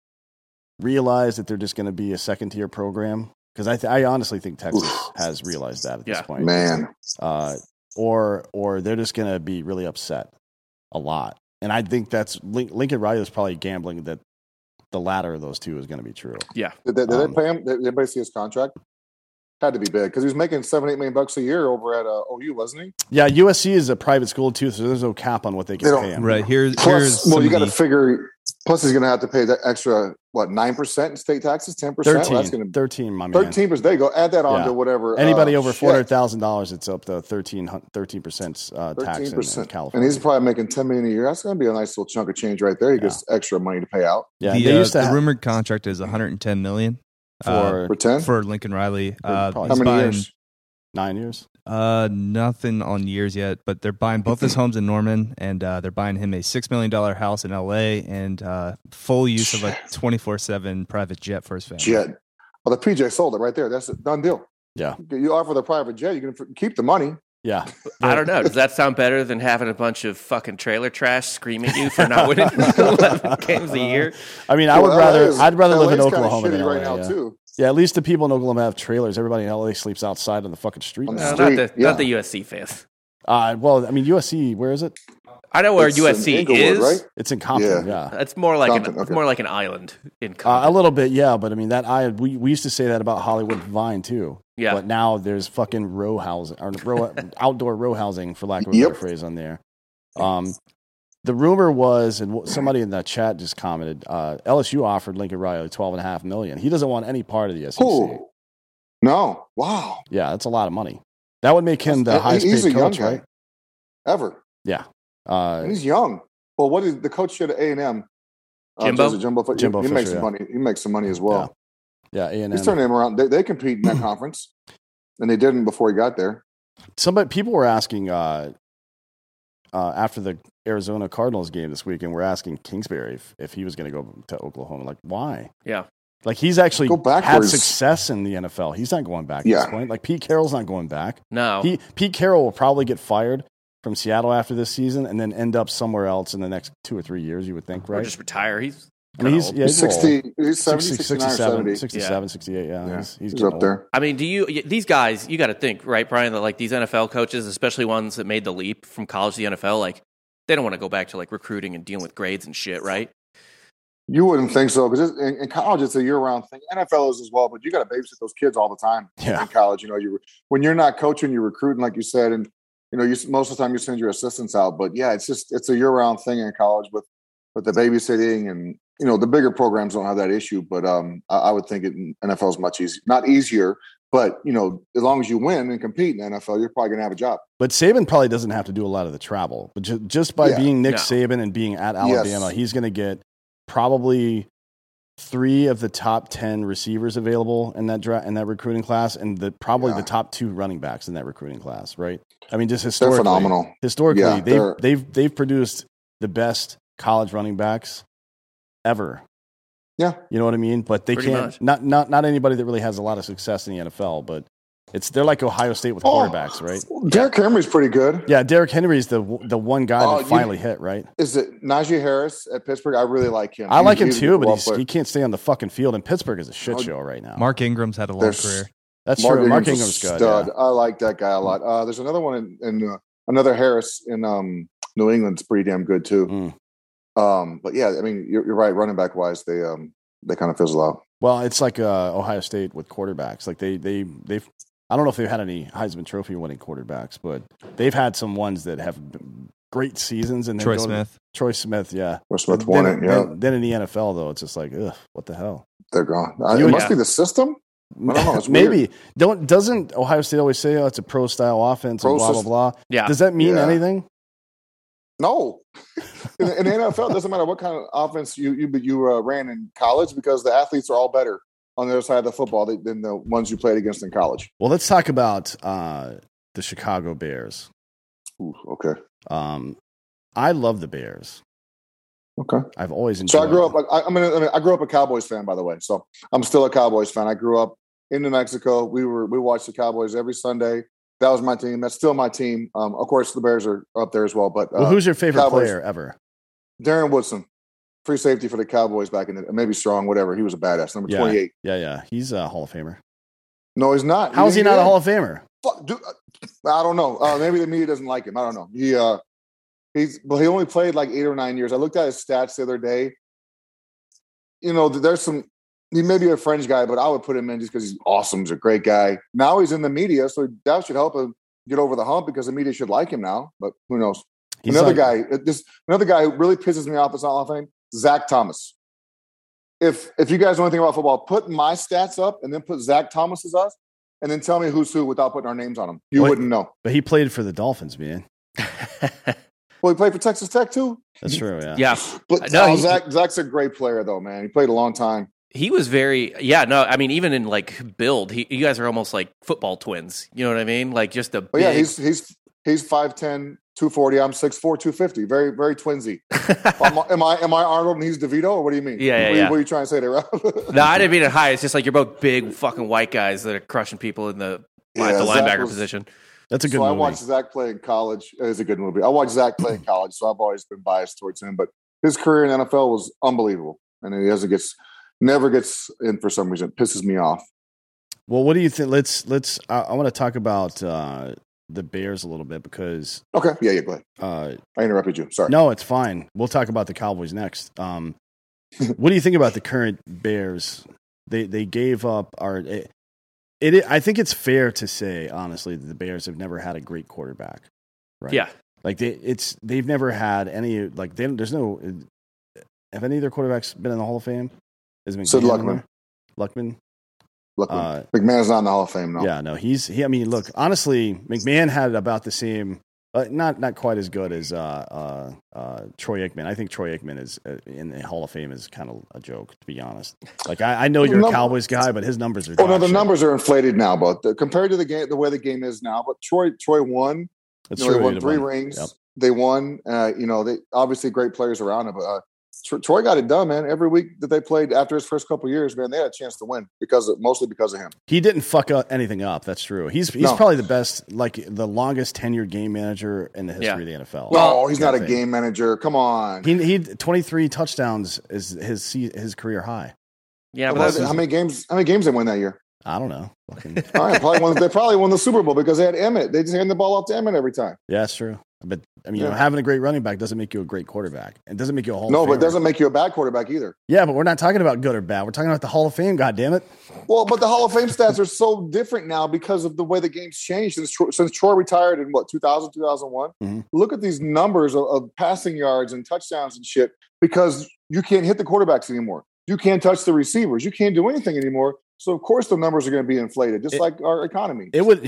realize that they're just going to be a second tier program. Because I, th- I honestly think Texas has realized that at Yeah. this point. Man. Uh, or or they're just going to be really upset a lot. And I think that's Lin- Lincoln Riley is probably gambling that the latter of those two is going to be true. Yeah. Did, they, did Um, they pay him? Did anybody see his contract? Had to be big because he was making seven, eight million bucks a year over at uh, O U, wasn't he? Yeah, U S C is a private school too, so there's no cap on what they can They don't- pay him. Right here's Plus, here's well, some you of got to the- figure. Plus, he's going to have to pay that extra what nine percent in state taxes, ten percent. thirteen, Well, that's going to thirteen, my man. thirteen percent. There you go. Add that on Yeah. to whatever. Anybody uh, over shit, four hundred thousand dollars, it's up to thirteen percent uh, tax in, in And California. he's probably making ten million a year. That's going to be a nice little chunk of change right there. He gets extra money to pay out yeah, the, they uh, used to the have rumored contract is one hundred ten million for for ten. uh, for Lincoln Riley. Uh, probably- How he's many buying, years? nine years. Uh, nothing on years yet, but they're buying both his homes in Norman, and uh, they're buying him a six million dollar house in L A and uh, full use of a twenty four seven private jet for his family. Jet. Well, the P J sold it right there. That's a done deal. Yeah, You offer the private jet, you can keep the money. yeah. I don't know. Does that sound better than having a bunch of fucking trailer trash scream at you for not winning eleven games a year? I mean, I would Well, rather L A is- I'd rather live in L A's kinda Oklahoma than shitty L A. right now yeah. too. Yeah, at least the people in Oklahoma have trailers. Everybody in L A sleeps outside on the fucking street. On the now. No, street. not the yeah. not the U S C fans. Uh, well, I mean, U S C, where is it? I know where It's U S in C Inglewood, is. right? It's in Compton. Yeah, It's more like Compton, an it's okay. more like an island in uh, Compton. a little bit. Yeah, but I mean, that I we, we used to say that about Hollywood Vine too. Yeah. but now there's fucking row housing or row, outdoor row housing, for lack of a Yep. better phrase, on there. Um, the rumor was, and somebody in that chat just commented, uh, L S U offered Lincoln Riley twelve and a half million. He doesn't want any part of the S E C. Oh, no. Wow. Yeah, that's a lot of money. That would make him the That's- highest he's paid a young coach, guy. right? Ever. Yeah. Uh, And he's young. Well, what is the coach at A and M? Jimbo? Uh, Jimbo, Fisher. Jimbo he, he makes Fisher, some yeah. money. He makes some money as well. yeah, A and He's M. turning him around. They, they compete in that conference, and they didn't before he got there. Somebody, people were asking uh, uh, after the Arizona Cardinals game this weekend. We're asking Kingsbury if, if he was going to go to Oklahoma. Like, why? Yeah. Like, he's actually Go had backwards. success in the N F L. He's not going back Yeah. at this point. Like, Pete Carroll's not going back. No. He, Pete Carroll will probably get fired from Seattle after this season and then end up somewhere else in the next two or three years, you would think, Or right? just retire. He's I mean, he's, old. yeah, He's he's old. sixty. He's seventy, sixty, sixty-nine, or sixty-seven, seventy. sixty-seven, sixty-eight, yeah. Yeah, He's, he's, he's getting up old. there. I mean, do you these guys? You got to think, right, Brian? That like these N F L coaches, especially ones that made the leap from college to the N F L, like they don't want to go back to like recruiting and dealing with grades and shit, right? You wouldn't think so because in, in college it's a year-round thing. N F L is as well, but you got to babysit those kids all the time Yeah. in college. You know, you when you're not coaching, you're recruiting, like you said, and you know, you most of the time you send your assistants out. But yeah, it's just it's a year-round thing in college with with the babysitting, and you know, the bigger programs don't have that issue. But um, I, I would think it in N F L is much easier, not easier, but you know, as long as you win and compete in the N F L, you're probably gonna have a job. But Saban probably doesn't have to do a lot of the travel. But ju- just by Yeah. being Nick No. Saban and being at Alabama, Yes. he's going to get probably three of the top ten receivers available in that dra- in that recruiting class, and the probably Yeah. the top two running backs in that recruiting class. Right? I mean, just They're historically, phenomenal. historically, Yeah, they've they're- they've they've produced the best college running backs ever. Yeah. You know what I mean? But they Pretty can't much. not not not anybody that really has a lot of success in the N F L, but it's they're like Ohio State with Oh. quarterbacks, right? Derrick Henry's pretty good. Yeah, Derrick Henry's the the one guy Oh, that you- finally hit, right? Is it Najee Harris at Pittsburgh? I really like him. I like him He's- he's too, a but ball he's, player. he can't stay on the fucking field, and Pittsburgh is a shit Oh, show right now. Mark Ingram's had a long There's- career. That's Mark true. Mark Ingram's a Ingram's good. stud. Yeah. I like that guy a lot. Uh, there's another one in, in uh, another Harris in um, New England's pretty damn good too. Mm. Um, but yeah, I mean, you're, you're right. Running back wise, they um, they kind of fizzle out. Well, it's like uh, Ohio State with quarterbacks. Like they they they've. I don't know if they've had any Heisman Trophy winning quarterbacks, but they've had some ones that have great seasons. And then Troy go to- Smith. Troy Smith, yeah. Where Smith Then- won then, it. Yeah, Then, then in the N F L, though, it's just like, ugh, what the hell? they're gone. Uh, You- it must yeah. be the system. I don't know. It's Maybe weird. don't doesn't Ohio State always say, oh, it's a pro style offense Pro and blah blah system. blah? Yeah. Does that mean Yeah. anything? No, in, in the N F L, it doesn't matter what kind of offense you you you uh, ran in college because the athletes are all better on the other side of the football than than the ones you played against in college. Well, let's talk about uh, the Chicago Bears. Ooh, okay. Um, I love the Bears. Okay. I've always enjoyed. So I grew them. up. Like, I, I mean, I mean, I grew up a Cowboys fan, by the way. So I'm still a Cowboys fan. I grew up in New Mexico. We were we watched the Cowboys every Sunday. That was my team. That's still my team. Um, of course, the Bears are up there as well. But uh, Well, who's your favorite Cowboys- player ever? Darren Woodson, free safety for the Cowboys back in the maybe Strong, whatever. He was a badass. Number Yeah. twenty-eight. Yeah, yeah. He's a Hall of Famer. No, he's not. How is he didn't not get a in. Hall of Famer? Fuck, dude, I don't know. Uh, maybe the media doesn't like him. I don't know. He uh, he's well, he only played like eight or nine years. I looked at his stats the other day. You know, there's some. He may be a French guy, but I would put him in just because he's awesome. He's a great guy. Now he's in the media, so that should help him get over the hump because the media should like him now. But who knows? He's another like- guy. This another guy who really pisses me off. That's not Hall of Fame. Zach Thomas. If if you guys know anything about football, put my stats up and then put Zach Thomas's us, and then tell me who's who without putting our names on them. You Wait. wouldn't know. But he played for the Dolphins, man. Well, he played for Texas Tech too. That's true. Yeah. Yeah. But No, no, he- Zach Zach's a great player though, man. He played a long time. He was very, yeah, no, I mean, even in like build, he, you guys are almost like football twins. You know what I mean? Like just a big. But yeah, he's he's he's five ten, two forty. I'm six four, two fifty. Very very twinsy. am, I, am I am I Arnold and he's DeVito, or what do you mean? Yeah, yeah, what, yeah. What are you trying to say there, Rob? No, I didn't mean it high. It's just like you're both big fucking white guys that are crushing people in the, Yeah, the Zach linebacker was- position. That's a good so I movie. watched Zach play in college. It's a good movie. I watched Zach play in college, so I've always been biased towards him. But his career in the N F L was unbelievable, and he doesn't gets never gets in for some reason. It pisses me off. Well, what do you think? Let's let's. I, I want to talk about uh, the Bears a little bit because. Okay, yeah, yeah, go ahead. Uh, I interrupted you. Sorry. no, it's fine. We'll talk about the Cowboys next. Um, what do you think about the current Bears? They they gave up our. It, it I think it's fair to say honestly that the Bears have never had a great quarterback. Right. Yeah. Like they, it's they've never had any like they, there's no. Have any of their quarterbacks been in the Hall of Fame? Is McMahon Sid in Luckman. there? Luckman. Look, Uh, McMahon's not in the Hall of Fame, no. Yeah, no, he's he. I mean, look, honestly, McMahon had about the same, uh, not not quite as good as uh, uh, uh, Troy Aikman. I think Troy Aikman is uh, in the Hall of Fame is kind of a joke, to be honest. Like I, I know you're a Number- Cowboys guy, but his numbers are. Oh no, dog the shit. numbers are inflated now, but the, compared to the game, the way the game is now. But Troy, Troy won. That's You know, true. they won he three won. rings. Yep. They won. Uh, you know, they obviously great players around him. But uh, Tro- Troy got it done, man. Every week that they played after his first couple of years, man, they had a chance to win because of, mostly because of him. He didn't fuck up anything up. That's true. He's he's No. probably the best, like the longest tenured game manager in the history Yeah. of the N F L. No, he's not a Nothing. game manager. Come on. He he twenty-three touchdowns is his se- his career high. Yeah, how, but that's, how many games? How many games they win that year? I don't know. Fucking, All right, probably won, they probably won the Super Bowl because they had Emmett. They just hand the ball off to Emmett every time. yeah, that's true. But I mean, you know, Yeah. having a great running back doesn't make you a great quarterback. It doesn't make you a Hall No, of but it Famer. doesn't make you a bad quarterback either. Yeah, but we're not talking about good or bad. We're talking about the Hall of Fame. God damn it! Well, but the Hall of Fame stats are so different now because of the way the game's changed since Tro- since Troy retired in what two thousand, two thousand one. Mhm. Look at these numbers of, of passing yards and touchdowns and shit because you can't hit the quarterbacks anymore. You can't touch the receivers. You can't do anything anymore. So of course the numbers are going to be inflated, just It- like our economy. It would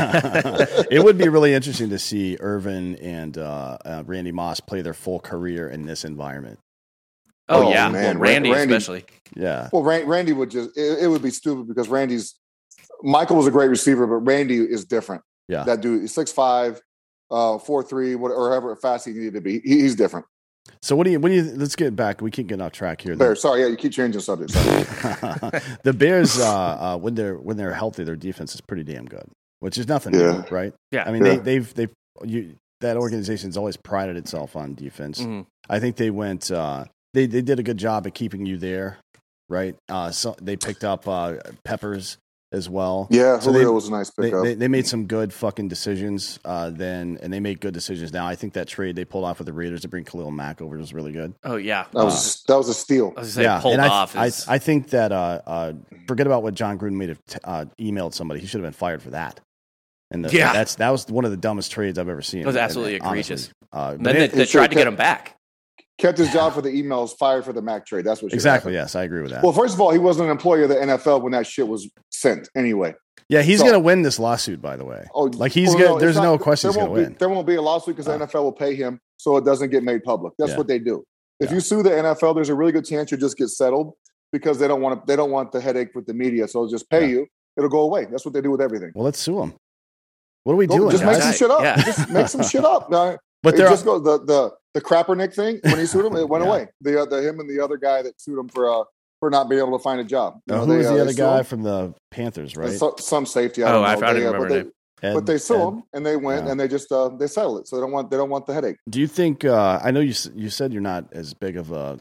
it would be really interesting to see Irvin and uh, uh, Randy Moss play their full career in this environment. oh, Oh, yeah, man, well, Randy, Randy- especially. Yeah, Well, Ran- Randy would just it, it would be stupid because Randy's Michael was a great receiver, but Randy is different. Yeah. That dude is six five, uh, four three, whatever, however fast he needed to be. He, he's different. So what do you? What do you? Let's get back. We keep getting off track here. Bears, sorry, yeah, you keep changing subjects. Sorry. The Bears, uh, uh, when they're when they're healthy, their defense is pretty damn good, which is nothing Yeah. new, right? Yeah. I mean, Yeah. they, they've they've you, that organization's always prided itself on defense. Mhm. I think they went. Uh, they they did a good job at keeping you there, right? Uh, so they picked up uh, Peppers as well. Yeah, So Julio they- was a nice They, pickup. they they made some good fucking decisions uh, then, and they make good decisions now. I think that trade they pulled off with the Raiders to bring Khalil Mack over was really good. Oh, yeah. that was that was a steal. I was going to say, pulled and I, off. I, Is, I think that uh, uh, forget about what John Gruden made have t- uh, emailed somebody. He should have been fired for that. And the, Yeah. that's that was one of the dumbest trades I've ever seen. It was And- absolutely and egregious. honestly, uh, and but then they, it- they it sure tried to get kept- him back. Kept his job for the emails, fired for the Mac trade. That's what should exactly. happen. Yes, I agree with that. Well, first of all, he wasn't an employee of the N F L when that shit was sent. Anyway, yeah, he's so- going to win this lawsuit. By the way, oh, like he's well, gonna. no, There's it's no not- question he's there going to won't be- win. There won't be a lawsuit because the Oh. N F L will pay him, so it doesn't get made public. That's Yeah. what they do. If Yeah. you sue the N F L, there's a really good chance you just get settled because they don't want to. They don't want the headache with the media, so they'll just pay Yeah. you. It'll go away. That's what they do with everything. Well, let's sue him. What are we Go- doing? just make guys? some shit up. Yeah. Just make some shit up. No, But it there, just goes the the the Kaepernick thing when he sued him, it went Yeah. away. The, uh, the him and the other guy that sued him for uh, for not being able to find a job. You Uh, know, who they, was uh, the they other sued guy him. from the Panthers, right? So, some safety. I Oh, don't I, know. I don't They, uh, remember but the they, name. Ed- but they sue Ed- him, and they went Yeah. and they just uh, they settled it. So they don't want they don't want the headache. Do you think? Uh, I know you s- you said you're not as big of a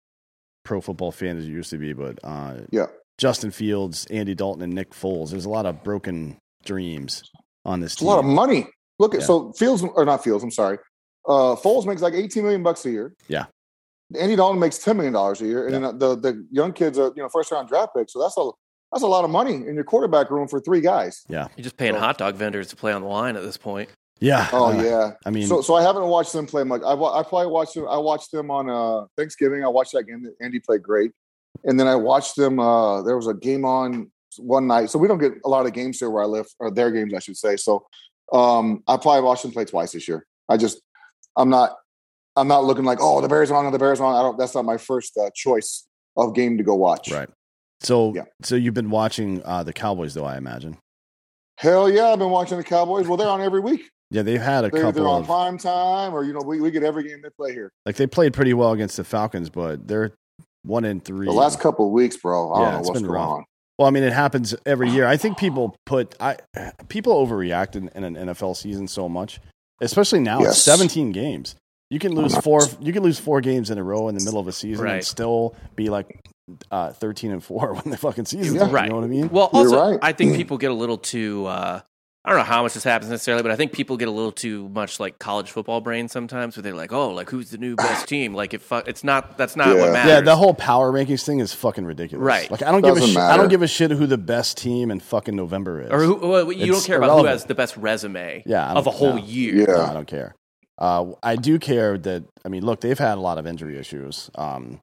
pro football fan as you used to be, but uh, Yeah. Justin Fields, Andy Dalton, and Nick Foles. There's a lot of broken dreams on this It's a team. lot of money. Look at Yeah. so Fields or not Fields. I'm sorry. Uh, Foles makes like eighteen million bucks a year. Yeah. Andy Dalton makes ten million dollars a year, and Yeah. then the the young kids are you know first round draft picks. So that's a that's a lot of money in your quarterback room for three guys. Yeah. You're just paying So- hot dog vendors to play on the line at this point. Yeah. Oh Uh, yeah. I mean, So so I haven't watched them play much. I wa- I probably watched them. I watched them on uh, Thanksgiving. I watched that game. That Andy played great, and then I watched them. Uh, there was a game on one night, so we don't get a lot of games here where I live, or their games, I should say. So um, I probably watched them play twice this year. I just I'm not I'm not looking like oh the Bears are on the Bears are on. I don't. That's not my first uh, choice of game to go watch. right. So, Yeah. so you've been watching uh, the Cowboys, though, I imagine. Hell yeah, I've been watching the Cowboys. Well, they're on every week. Yeah, they've had a They're couple either on of prime time or you know we, we get every game they play here. like they played pretty well against the Falcons, but they're one in three. The last couple of weeks, bro. I Yeah, don't know it's what's been going rough. on. Well, I mean, it happens every year. I think people put I people overreact in, in an N F L season so much, especially now. It's Yes. seventeen games. You can lose four. You can lose four games in a row in the middle of a season Right. and still be like uh, thirteen and four when the fucking season's Yeah. over. Right. You know what I mean? Well, You're also, right. I think people get a little too. Uh, I don't know how much this happens necessarily, but I think people get a little too much like college football brain sometimes, where they're like, "Oh, like who's the new best team?" Like it. Fu- it's not. That's not Yeah. what matters. Yeah, the whole power rankings thing is fucking ridiculous. Right. Like I don't give a Doesn't shit. I matter. don't give a shit who the best team in fucking November is. or who, well, you It's don't care about who irrelevant. has the best resume. Yeah, I of a don't- whole no. year. Yeah. No, I don't care. Uh, I do care that. I mean, look, they've had a lot of injury issues. Um,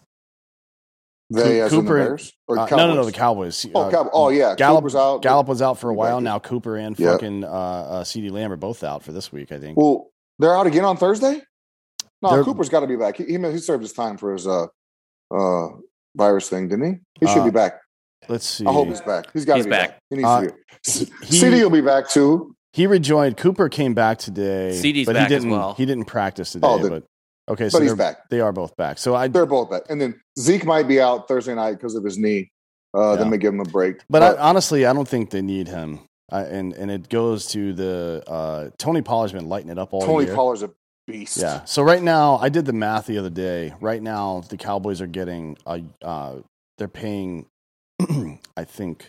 They as in the Cooper- Bears or uh, Cowboys? no, no, no, the Cowboys. Oh, Uh, Cow- oh yeah, Gallup Cooper's out. Gallup was out for a while. Right. Now Cooper and Yeah. fucking uh, uh, CeeDee Lamb are both out for this week. I think. Well, they're out again on Thursday. No, They're- Cooper's got to be back. He, he he served his time for his uh uh virus thing, didn't he? He should Uh, be back. Let's see. I hope he's back. He's got to He's be back. back. He needs Uh, to be. he- C D will be back too. He rejoined. Cooper came back today. C D's but back he as didn't, well. He didn't practice today. Oh, the- but okay, so But he's they're- back. they are both back. So I. They're both back. And then Zeke might be out Thursday night because of his knee. Uh, Yeah. Then they give him a break. But I, honestly, I don't think they need him. I, and and it goes to the uh, Tony Pollard's been lighting it up all Tony year. Pollard's a beast. Yeah. So right now, I did the math the other day. Right now, the Cowboys are getting a. Uh, they're paying, I think,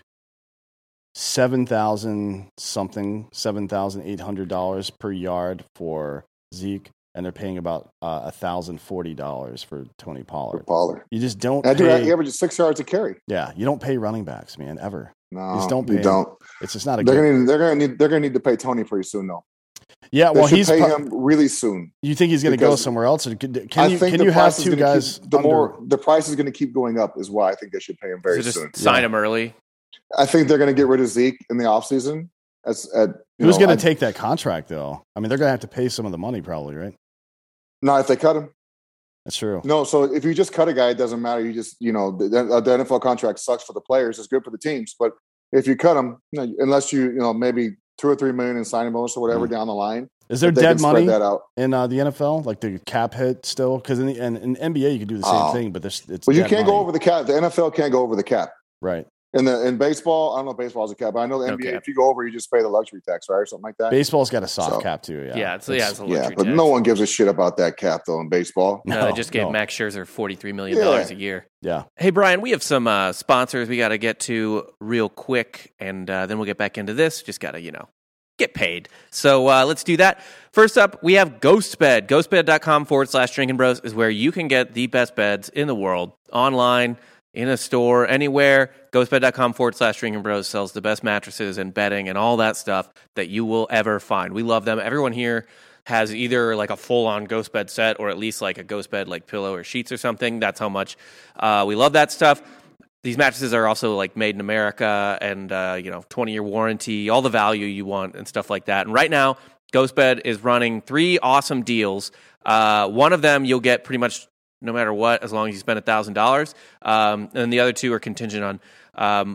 seven thousand something, seven thousand eight hundred dollars per yard for Zeke, and they're paying about uh, a thousand forty dollars for Tony for Pollard. Pollard. You just don't That dude pay. averages six yards a carry. Yeah, you don't pay running backs, man, ever. No, Just don't pay you him. don't. It's just not a They're good. gonna need, they're gonna need they're gonna need to pay Tony pretty soon though. Yeah, They well, should he's. pay pro- him really soon. You think he's going to go because somewhere else? Or can I you think can the you have price is two gonna guys? keep, the under- more the price is going to keep going up is why I think they should pay him very So just soon. sign Yeah. him early. I think they're going to get rid of Zeke in the offseason. As at you Who's know, going to I- take that contract though? I mean, they're going to have to pay some of the money, probably, right? No, if they cut him, That's true. no. So if you just cut a guy, it doesn't matter. You just you know the, the N F L contract sucks for the players. It's good for the teams, but if you cut him, you know, unless you you know maybe two or three million in signing bonus or whatever Mm. down the line, Is there if they dead can spread money that out. in uh, the N F L, like the cap hit still? Because in the in, in N B A you can do the same Oh. thing, but there's it's Well, you dead can't go money. over the cap. The N F L can't go over the cap. right. In the in baseball, I don't know if baseball has a cap, but I know the N B A. Okay. If you go over, you just pay the luxury tax, right, or something like that. Baseball's got a soft So- cap too. Yeah, Yeah, it's, yeah, it's a yeah, luxury but tax. no one gives a shit about that cap though in baseball. No, No, they just gave no. Max Scherzer forty-three million dollars Yeah. a year. yeah. Hey, Brian, we have some uh, sponsors we got to get to real quick, and uh, then we'll get back into this. Just got to, you know, get paid. So uh, let's do that. First up, we have GhostBed. GhostBed.com forward slash Drinking Bros is where you can get the best beds in the world, online, in a store, anywhere. GhostBed.com forward slash Drinking Bros sells the best mattresses and bedding and all that stuff that you will ever find. We love them. Everyone here has either like a full-on ghost bed set or at least like a ghost bed like pillow or sheets or something. That's how much uh, we love that stuff. These mattresses are also like made in America and, uh, you know, twenty-year warranty, all the value you want and stuff like that. And right now, GhostBed is running three awesome deals. Uh, one of them you'll get pretty much no matter what, as long as you spend one thousand dollars. Um, and the other two are contingent on um,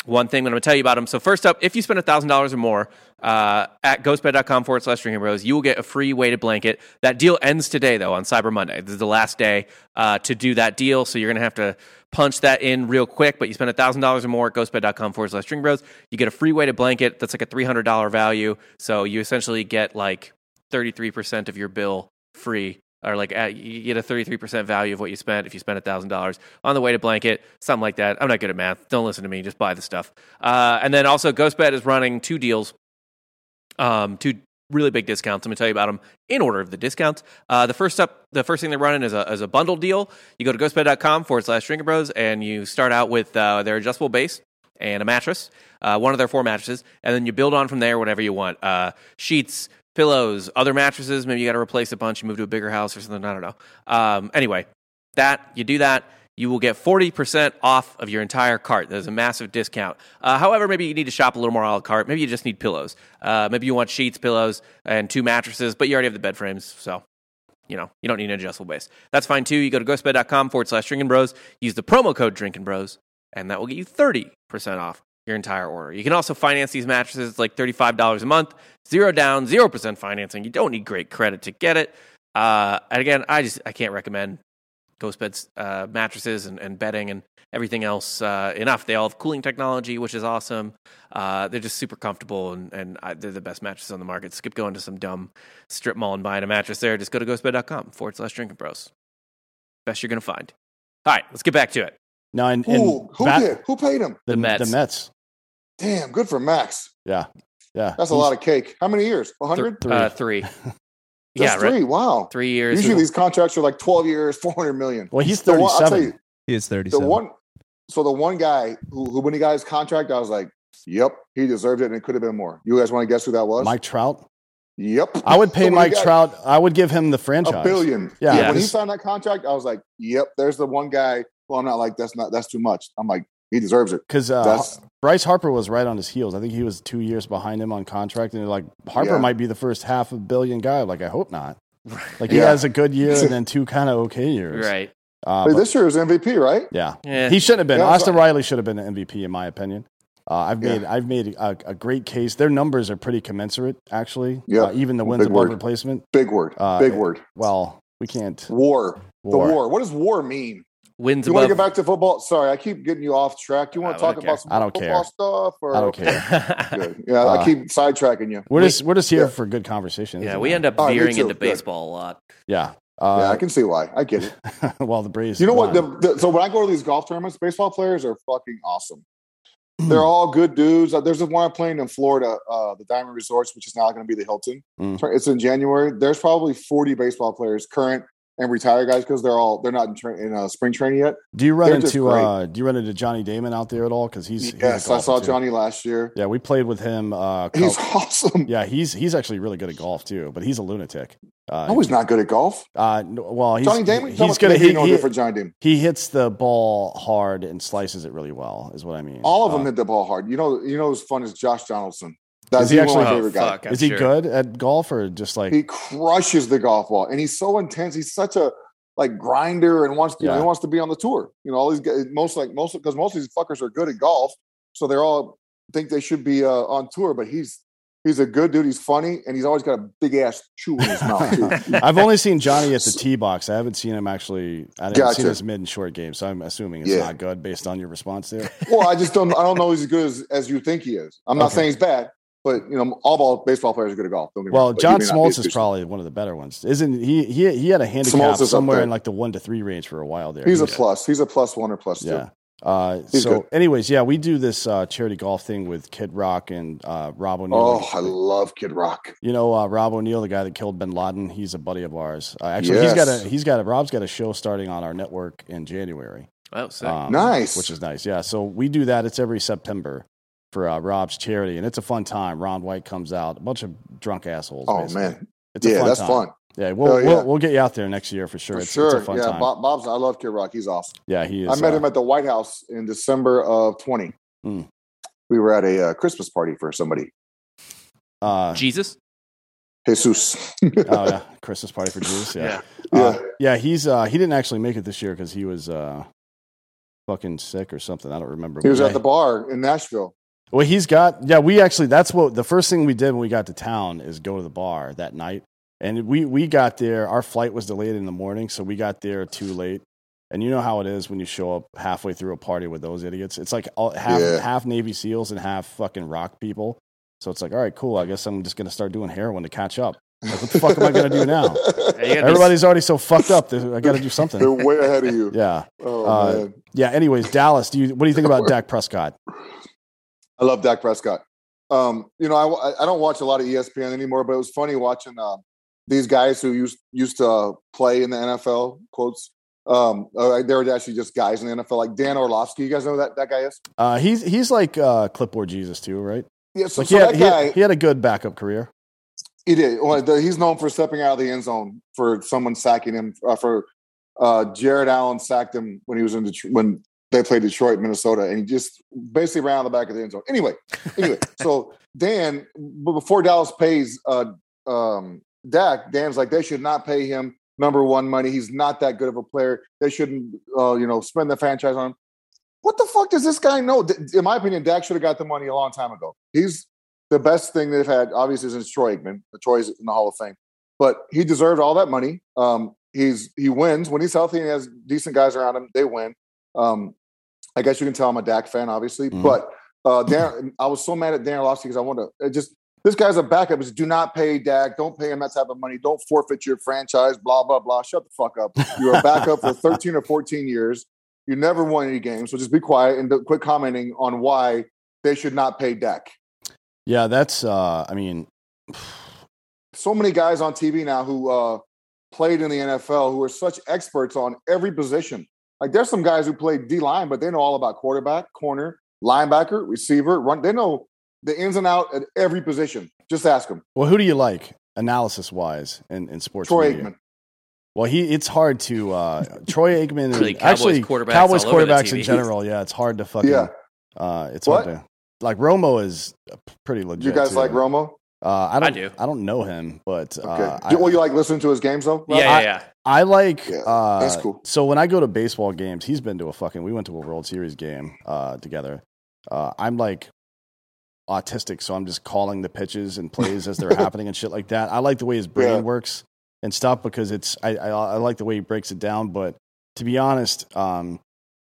one thing that I'm going to tell you about them. So first up, if you spend one thousand dollars or more uh, at ghostbed.com forward slash Drinking Bros, you will get a free weighted blanket. That deal ends today, though, on Cyber Monday. This is the last day uh, to do that deal, so you're going to have to punch that in real quick. But you spend one thousand dollars or more at ghostbed.com forward slash Drinking Bros, you get a free weighted blanket. That's like a three hundred dollars value. So you essentially get like thirty-three percent of your bill free. Or like uh, you get a thirty-three percent value of what you spent if you spend one thousand dollars on the weighted blanket, something like that. I'm not good at math. Don't listen to me. Just buy the stuff. Uh, and then also GhostBed is running two deals, um, two really big discounts. I'm going to tell you about them in order of the discounts. Uh, the first up, the first thing they're running is a, is a bundle deal. You go to ghostbed.com forward slash Drinking Bros and you start out with uh, their adjustable base and a mattress, uh, one of their four mattresses, and then you build on from there whatever you want. Uh, sheets, pillows, other mattresses, maybe you got to replace a bunch, you move to a bigger house or something, I don't know. Um, anyway, that you do that, you will get forty percent off of your entire cart. There's a massive discount. Uh, however, maybe you need to shop a little more a la carte. Maybe you just need pillows. Uh, maybe you want sheets, pillows, and two mattresses, but you already have the bed frames, so you know, you don't need an adjustable base. That's fine too. You go to ghostbed.com forward slash Drinking Bros, use the promo code Drinking Bros, and that will get you thirty percent off your entire order. You can also finance these mattresses. It's like thirty-five dollars a month, zero down, zero percent financing. You don't need great credit to get it. Uh, and again, I just I can't recommend GhostBed's uh, mattresses and, and bedding and everything else uh, enough. They all have cooling technology, which is awesome. Uh, they're just super comfortable, and, and I, they're the best mattresses on the market. Skip going to some dumb strip mall and buying a mattress there. Just go to ghostbed.com forward slash Drinking Bros. Best you're going to find. All right, let's get back to it. No, and, and Ooh, who Bat- did? Who paid him? The, The Mets. The Mets. Damn, good for Max. Yeah. Yeah. That's a lot of cake. How many years? A hundred? Three. Uh, three. Just yeah, three. right. Wow. Three years. Usually these contracts are like twelve years, four hundred million. Well, he's The one- I'll tell thirty-seven. you, He is the thirty-seven. one. So the one guy who, who when he got his contract, I was like, "Yep, he deserved it, and it could have been more." You guys want to guess who that was? Mike Trout. Yep. I would pay So when he Mike got Trout. I would give him the franchise. a billion. Yeah, When he just- signed that contract, I was like, "Yep, there's the one guy." Well, I'm not like that's not that's too much. I'm like, he deserves it. Because uh, That's- Bryce Harper was right on his heels. I think he was two years behind him on contract, and they're like, Harper Yeah. might be the first half a billion guy. Like, I hope not. Like, he Yeah. has a good year and then two kind of okay years. Right. Uh, Hey, but- this year is M V P, right? yeah. Yeah. He shouldn't have been. Yeah, Austin so- Riley should have been the M V P, in my opinion. Uh, I've Yeah. made I've made a, a great case. Their numbers are pretty commensurate, actually. Yeah. Uh, even the wins Big above word. replacement. Big word. Uh, Big word. Well, we can't. War. War. The war. What does war mean? Wins You want to above. get back to football? Sorry, I keep getting you off track. You want I to talk don't about care. some I don't football care. stuff? Or, I don't care. Good. Yeah, Uh, I keep sidetracking you. We're just we're just here Yeah. for good conversation. yeah, isn't we it? end up Oh, me veering too. into Good. baseball a lot. Yeah. yeah, I Uh, can see why. I get it. well, the Braves. You know what? won. The, the, so when I go to these golf tournaments, baseball players are fucking awesome. Hmm. They're all good dudes. Uh, There's this one I'm playing in Florida, uh, the Diamond Resorts, which is now going to be the Hilton. Mm. It's in January. There's probably forty baseball players, current and retired guys, because they're all they're not in, tra- in uh, spring training yet. Do you run They're just into great. uh, Do you run into Johnny Damon out there at all? Because he's, he's a yes, I golfer, saw too. Johnny last year. Yeah, we played with him. Uh, He's couple- awesome. yeah, he's he's actually really good at golf too, but he's a lunatic. Uh, No, he's not good at golf. uh, n- well, he's Johnny Damon. he's good. Maybe He, you know he, different Johnny Damon. he hits the ball hard and slices it really well. Is what I mean. All of them Uh, hit the ball hard. You know, you know who's fun is Josh Donaldson. That's Is he one of actually- my Oh, favorite guy. fuck, I'm is he sure. good at golf or just like? He crushes the golf ball, and he's so intense. He's such a like grinder and wants to, you know, Yeah. he wants to be on the tour. You know, all these guys, most like most because most of these fuckers are good at golf, so they're all think they should be uh, on tour. But he's he's a good dude. He's funny, and he's always got a big ass chew in his mouth too. I've only seen Johnny at the tee box. I haven't seen him actually. I haven't Gotcha. seen his mid and short game, so I'm assuming it's Yeah. not good based on your response there. Well, I just don't. I don't know he's as good as, as you think he is. I'm not Okay. saying he's bad, but you know, all ball baseball players are good at golf. Don't get me Well, wrong, but he John may not be Smoltz as is good. probably one of the better ones, isn't he? He he had a handicap Smoltz is up somewhere there. in like the one to three range for a while there. He's a He- plus. He's a plus one or plus two. yeah. Uh, He's so, good. anyways, yeah, we do this uh, charity golf thing with Kid Rock and uh, Rob O'Neill. Oh, I love Kid Rock. You know uh, Rob O'Neill, the guy that killed Bin Laden. He's a buddy of ours. Uh, actually, he's Yes. got a he's got a Rob's got a show starting on our network in January. Oh, sick. Um, Nice. which is nice. Yeah, so we do that. It's every September for uh, Rob's charity, and it's a fun time. Ron White comes out, a bunch of drunk assholes. Oh basically. man, it's a yeah, fun that's time. fun. Yeah, we'll, Hell yeah. we'll we'll get you out there next year for sure. For it's, sure. it's a fun yeah, time. Bob, Bob's. I love Kid Rock. He's awesome. Yeah, he is. I met uh, him at the White House in December of twenty. Mm. We were at a uh, Christmas party for somebody. uh, Jesus? Jesus. oh yeah, Christmas party for Jesus. Yeah, Yeah. Uh, yeah. He's uh, he didn't actually make it this year because he was uh, fucking sick or something. I don't remember. He was yeah. at the bar in Nashville. Well, he's got, yeah, we actually, that's what, the first thing we did when we got to town is go to the bar that night. And we, we got there, our flight was delayed in the morning, so we got there too late. And you know how it is when you show up halfway through a party with those idiots. It's like all, half Yeah. half Navy SEALs and half fucking rock people. So it's like, all right, cool. I guess I'm just going to start doing heroin to catch up. Like, what the fuck am I going to do now? Everybody's already so fucked up. that I got to do something. They're way ahead of you. Yeah. Oh, Uh, man. yeah. Anyways, Dallas, do you, what do you think about Dak Prescott? I love Dak Prescott. Um, you know, I, I don't watch a lot of E S P N anymore, but it was funny watching uh, these guys who used used to uh, play in the N F L, quotes. Um, uh, they were actually just guys in the N F L, like Dan Orlovsky. You guys know who that, that guy is? Uh, he's he's like uh, Clipboard Jesus too, right? Yeah, so, Like so he, had, that he, had, guy, he had a good backup career. he did. Well, the, he's known for stepping out of the end zone for someone sacking him. Uh, for uh, Jared Allen sacked him when he was in Detroit, when they played Detroit, Minnesota, and he just basically ran out the back of the end zone. Anyway, anyway, so Dan, before Dallas pays uh, um, Dak, Dan's like, they should not pay him number one money. He's not that good of a player. They shouldn't, uh, you know, spend the franchise on him. What the fuck does this guy know? In my opinion, Dak should have got the money a long time ago. He's the best thing they've had, obviously, since Troy Aikman. Troy's in the Hall of Fame. But he deserved all that money. Um, he's He wins. When he's healthy and he has decent guys around him, they win. Um, I guess you can tell I'm a Dak fan, obviously. Mm-hmm. But uh, Dan, I was so mad at Dan Orlovsky because I want to just – this guy's a backup. Just do not pay Dak. Don't pay him that type of money. Don't forfeit your franchise, blah, blah, blah. Shut the fuck up. You're a backup for thirteen or fourteen years. You never won any games. So just be quiet and quit commenting on why they should not pay Dak. Yeah, that's uh, – I mean – so many guys on T V now who uh, played in the N F L who are such experts on every position. Like there's some guys who play D-line, but they know all about quarterback, corner, linebacker, receiver, run. They know the ins and out at every position. Just ask them. Well, who do you like analysis-wise in, in sports Troy media? Aikman. Well, he it's hard to uh, Troy Aikman Really, and Cowboys actually quarterbacks Cowboys all over the quarterbacks T in V. general. Yeah, it's hard to fucking. Yeah. Uh, it's What? hard to like. Romo is pretty legit. You guys too. like Romo? Uh, I don't. I do. I don't know him, but Okay. uh, do, I, well, you like listening to his games though? Yeah, yeah, yeah. I like. Yeah, uh, that's cool. So when I go to baseball games, he's been to a fucking. We went to a World Series game uh, together. Uh, I'm like autistic, so I'm just calling the pitches and plays as they're happening and shit like that. I like the way his brain Yeah. works and stuff because it's. I, I I like the way he breaks it down, but to be honest, um,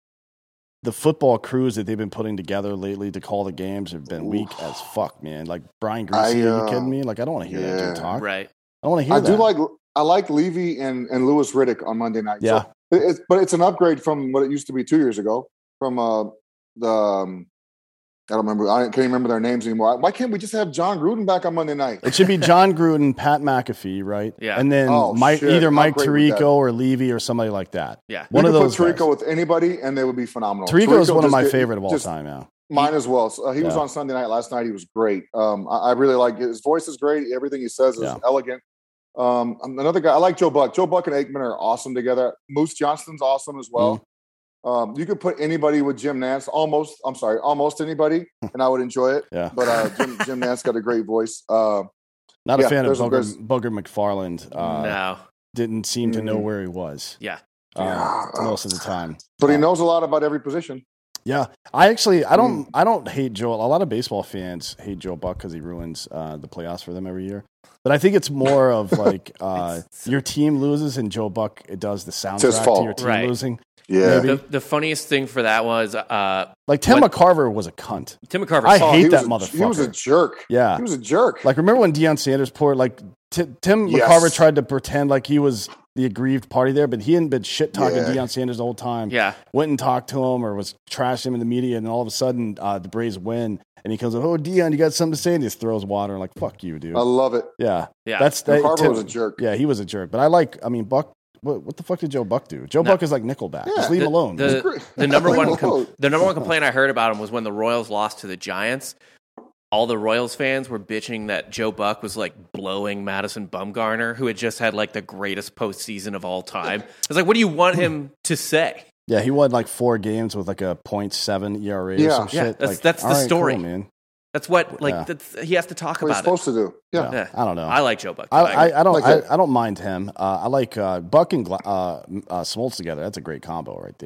the football crews that they've been putting together lately to call the games have been weak as fuck, man. Like Brian Greasy, I, are uh, you kidding me? Like I don't want to hear that yeah. dude talk. Right. I don't want to hear I that. do like I like Levy and, and Lewis Riddick on Monday night. Yeah. So it's, but it's an upgrade from what it used to be two years ago. From uh, the um, I don't remember. I can't remember their names anymore. Why can't we just have John Gruden back on Monday night? It should be John Gruden, Pat McAfee, right? Yeah. And then Oh, Mike, shit. either I'm Mike great with that. Tirico or Levy or somebody like that. Yeah. One you of could those put Tirico guys. with anybody, and they would be phenomenal. Tirico is one of just my get- favorite of all just- time. Yeah. Mine as well. So, uh, he was Yeah. on Sunday night last night. He was great. Um, I, I really like his voice is great. Everything he says is Yeah. elegant. Um, another guy I like Joe Buck. Joe Buck and Aikman are awesome together. Moose Johnston's awesome as well. Mm-hmm. Um, you could put anybody with Jim Nance. Almost. I'm sorry. Almost anybody, and I would enjoy it. Yeah. But uh, Jim, Jim Nance got a great voice. Uh, Not a Yeah, fan of there's- there's- Booger, Booger McFarland. Uh, no. Didn't seem to know Mhm. where he was Yeah. uh, Yeah. most of the time. but he Uh, knows a lot about every position. Yeah, I actually I Mm. don't I don't hate Joe. A lot of baseball fans hate Joe Buck because he ruins uh, the playoffs for them every year. But I think it's more of like uh, your team loses and Joe Buck it does the his soundtrack to fault. your team Right. losing. Yeah. Maybe. The, the funniest thing for that was uh, Like Tim What- McCarver was a cunt. Tim McCarver. I Oh, hate he that was a- He was a motherfucker. jerk. Yeah. He was a jerk. Like remember when Deion Sanders poured like T- Tim Yes. McCarver tried to pretend like he was the aggrieved party there, but he hadn't been shit talking Yeah. Deion Sanders the whole time. Yeah. Went and talked to him or was trashing him in the media, and all of a sudden uh, the Braves win, and he comes up, "Oh, Deion, you got something to say?" And he just throws water and like, "Fuck you, dude." I love it. yeah, Yeah. that's that. McCarver Tim- was a jerk. Yeah, he was a jerk. But I like. I mean, Buck. What, what the fuck did Joe Buck do? Joe No. Buck is like Nickelback. Yeah. Just leave the, him alone. The, great. the number Leave one him com- alone. the number one complaint I heard about him was when the Royals lost to the Giants. All the Royals fans were bitching that Joe Buck was like blowing Madison Bumgarner, who had just had like the greatest postseason of all time. I was like, what do you want him to say? yeah, he won like four games with like a point seven E R A or Yeah. some Yeah, shit. that's- Like, that's the all right, story. cool, man. That's what like Yeah. that's, he has to talk What he's about it. supposed to do. Yeah. Yeah. I don't know. I like Joe Buck. I, I, I don't Like I, that. I don't mind him. Uh, I like uh, Buck and Gla- uh, uh, Smoltz together. That's a great combo right there.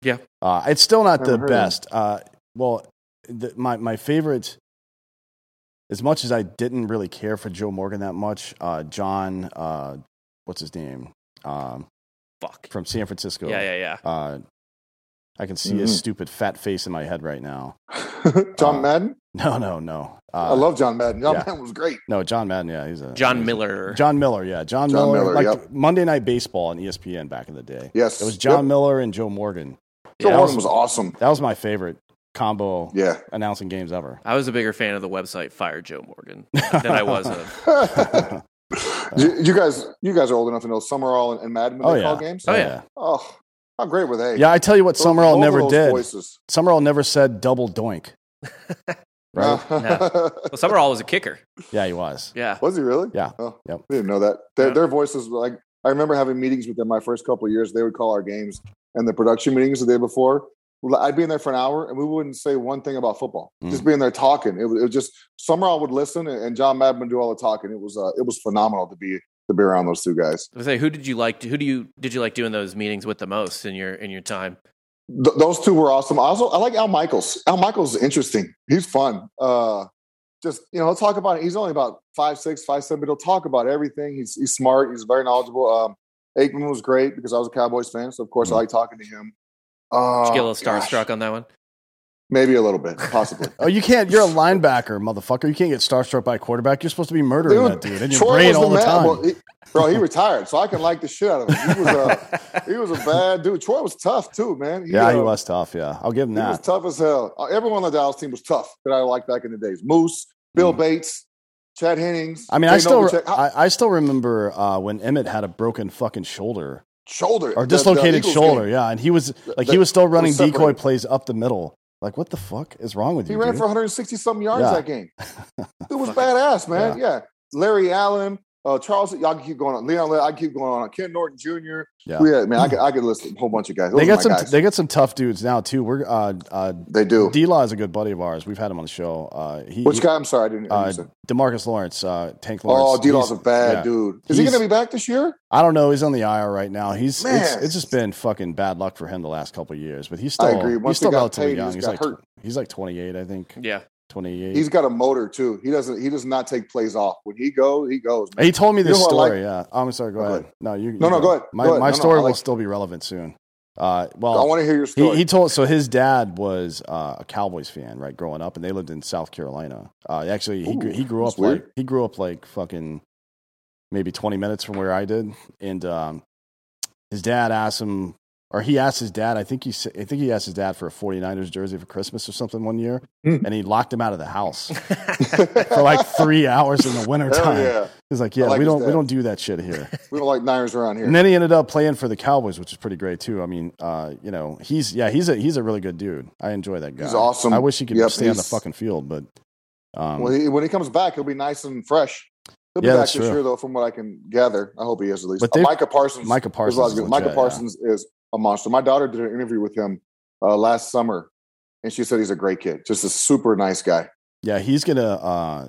Yeah. Uh, it's still not Never the heard best. Uh, well, the, my my favorite, as much as I didn't really care for Joe Morgan that much, uh, John, uh, what's his name? Um, Fuck. from San Francisco. Yeah, yeah, yeah. Uh, I can see Mhm. his stupid fat face in my head right now. John Uh, Madden. No, no, no. Uh, I love John Madden. John yeah. Madden was great. No, John Madden. Yeah, he's a John he's a- Miller. John Miller. Yeah, John, John Miller. Miller, like yep. Monday Night Baseball on E S P N back in the day. Yes, It was John Yep. Miller and Joe Morgan. Joe that Morgan was- was awesome. That was my favorite combo Yeah. announcing games ever. I was a bigger fan of the website Fire Joe Morgan than I was of. you, you guys, you guys are old enough to know Summerall and, and Madden when Oh they yeah. call games. Oh, yeah. Oh, how great were they? Yeah, I tell you what, Those- Summerall both of never those did. Voices. Summerall never said double doink. Right? Well, Summerall was a kicker. Yeah, he was. Yeah. Was he really? Yeah. Oh, Yep. we didn't know that. Their, Yeah. their voices, were like I remember having meetings with them my first couple of years. They would call our games and the production meetings the day before. Well, I'd be in there for an hour and we wouldn't say one thing about football. Mm. Just being there talking. It was, it was just Summerall would listen and, and John Madden would do all the talking. It was uh, it was phenomenal to be to be around those two guys. I was say, who did you like? Who do you did you like doing those meetings with the most in your in your time? Th- those two were awesome. I also I like Al Michaels. Al Michaels is interesting. He's fun. Uh, just you know, he'll talk about it. He's only about five six, five seven, but he'll talk about everything. He's he's smart. He's very knowledgeable. Um, Aikman was great because I was a Cowboys fan, so of course I like talking to him. Uh, Did you get a little gosh, starstruck on that one? Maybe a little bit, possibly. Oh, you can't. You're a linebacker, motherfucker. You can't get starstruck by a quarterback. You're supposed to be murdering Dude, that dude in your Troy brain was all the man. time. Well, he, bro, he retired, so I can like the shit out of him. He was a he was a bad dude. Troy was tough too, man. He, yeah, he uh, was tough. Yeah, I'll give him He was that. tough as hell. Uh, everyone on the Dallas team was tough that I liked back in the days. Moose, Bill Mm. Bates, Chad Hennings. I mean, I Jay still, Novacek. I, I still remember uh, when Emmett had a broken fucking shoulder shoulder or the- the dislocated Eagles shoulder. game. Yeah, and he was like, the- he was still it was running decoy separated. plays up the middle. Like, what the fuck is wrong with He you? ran dude? for one hundred sixty something yards Yeah. that game. It was badass, man. Yeah. Larry Allen, uh, Charles, y'all can keep going on. Leon, I can keep going on. Ken Norton Junior Yeah. Yeah, man, I could, I could list a whole bunch of guys. Those They are got my some. guys. They got some tough dudes now too. We're uh, uh, They do. D-Law is a good buddy of ours. We've had him on the show. Uh, he, Which he- guy? I'm sorry, I didn't. I Uh, didn't say. Demarcus Lawrence, uh, Tank Lawrence. Oh, D-Law's a He's- bad yeah. dude. Is he He's- going to be back this year? I don't know. He's on the I R right now. He's it's, Man. it's just been fucking bad luck for him the last couple of years. But he's still I agree. he's Once still he got relatively paid, he young. just He's got like hurt. he's like twenty-eight, I think. Yeah. twenty-eight. He's got a motor too. He doesn't. He does not take plays off. When he goes, he goes. Man. He told me You this know who I story. Yeah. Oh, I'm sorry. Go Go ahead. ahead. No, you. No, you no, go ahead. My Go ahead. my No, no, story I will like- still be relevant soon. Uh, well, I want to hear your he, story. he told so his dad was uh, a Cowboys fan, right, growing up, and they lived in South Carolina. Uh, actually, he Ooh, grew, he grew that's up like weird. he grew up like fucking maybe twenty minutes from where I did, and um, his dad asked him, or he asked his dad. I think he sa- I think he asked his dad for a 49ers jersey for Christmas or something one year, Hmm. and he locked him out of the house for like three hours in the Hell wintertime. yeah. He's like, yeah, I like we his don't we dad. don't do that shit here. We don't like Niners around here. And then he ended up playing for the Cowboys, which is pretty great too. I mean, uh, you know, he's yeah, he's a he's a really good dude. I enjoy that guy. He's awesome. I wish he could Yep, stay on the he's- fucking field, but um, Well, he, when he comes back, he'll be nice and fresh. He'll be Yeah, back that's this true. year, though, from what I can gather. I hope he is at least. But Uh, they- Micah Parsons. Micah is Parsons what I was is gonna- Micah legit, yeah. Parsons is a monster. My daughter did an interview with him uh, last summer, and she said he's a great kid, just a super nice guy. yeah, he's gonna. Uh,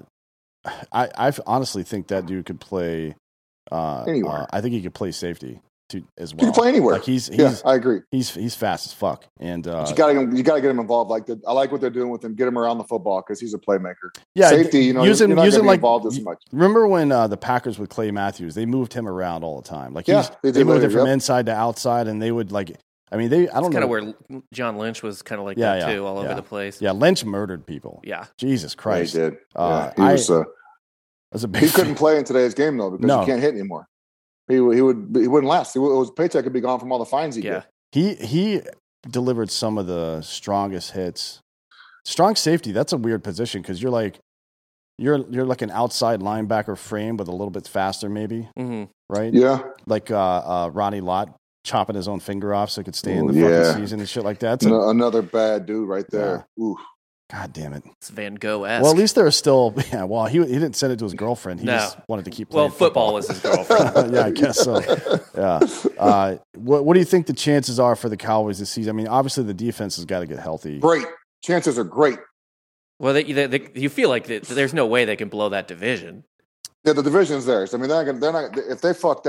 I I honestly think that dude could play. Uh, Anywhere. uh, I think he could play safety too as He well. can play anywhere. Like he's he's yeah, I agree. he's he's fast as fuck, and uh, But you got to you got to get him involved. Like the, I like what they're doing with him. Get him around the football because he's a playmaker. yeah, Safety, you know, use you're him, not use gonna him be like involved as much. Remember when uh, the Packers with Clay Matthews? They moved him around all the time. Like Yeah, he's, they they, did moved later, it from yep. inside to outside, and they would like. I mean, they. I don't It's kind know of where John Lynch was kind of like Yeah, that yeah, too, all over yeah. the place. Yeah, Lynch murdered people. Yeah. Jesus Yeah, he Christ. did. Uh, yeah, he was. Uh, That's a big he couldn't play in today's game though because No. he can't hit anymore. He would- he would he wouldn't last. He would, his paycheck could be gone from all the fines he Yeah. get. He he delivered some of the strongest hits. Strong safety, that's a weird position because you're like you're you're like an outside linebacker frame but a little bit faster maybe, hmm right? Yeah, Like uh, uh, Ronnie Lott chopping his own finger off so he could stay in the Ooh, fucking yeah. season and shit like that. It's a- No- another bad dude right there. Ooh. God damn it. It's Van Gogh esque. Well, at least there are still yeah. Well, he he didn't send it to his girlfriend. He No. just wanted to keep well, playing football was his girlfriend. yeah, I guess so. Yeah. Uh, what What do you think the chances are for the Cowboys this season? I mean, obviously the defense has got to get healthy. Great. Chances are great. well, they, they, they, you feel like that there's no way they can blow that division. Yeah, the division's theirs. I mean, they're not gonna, they're not if they fuck that up,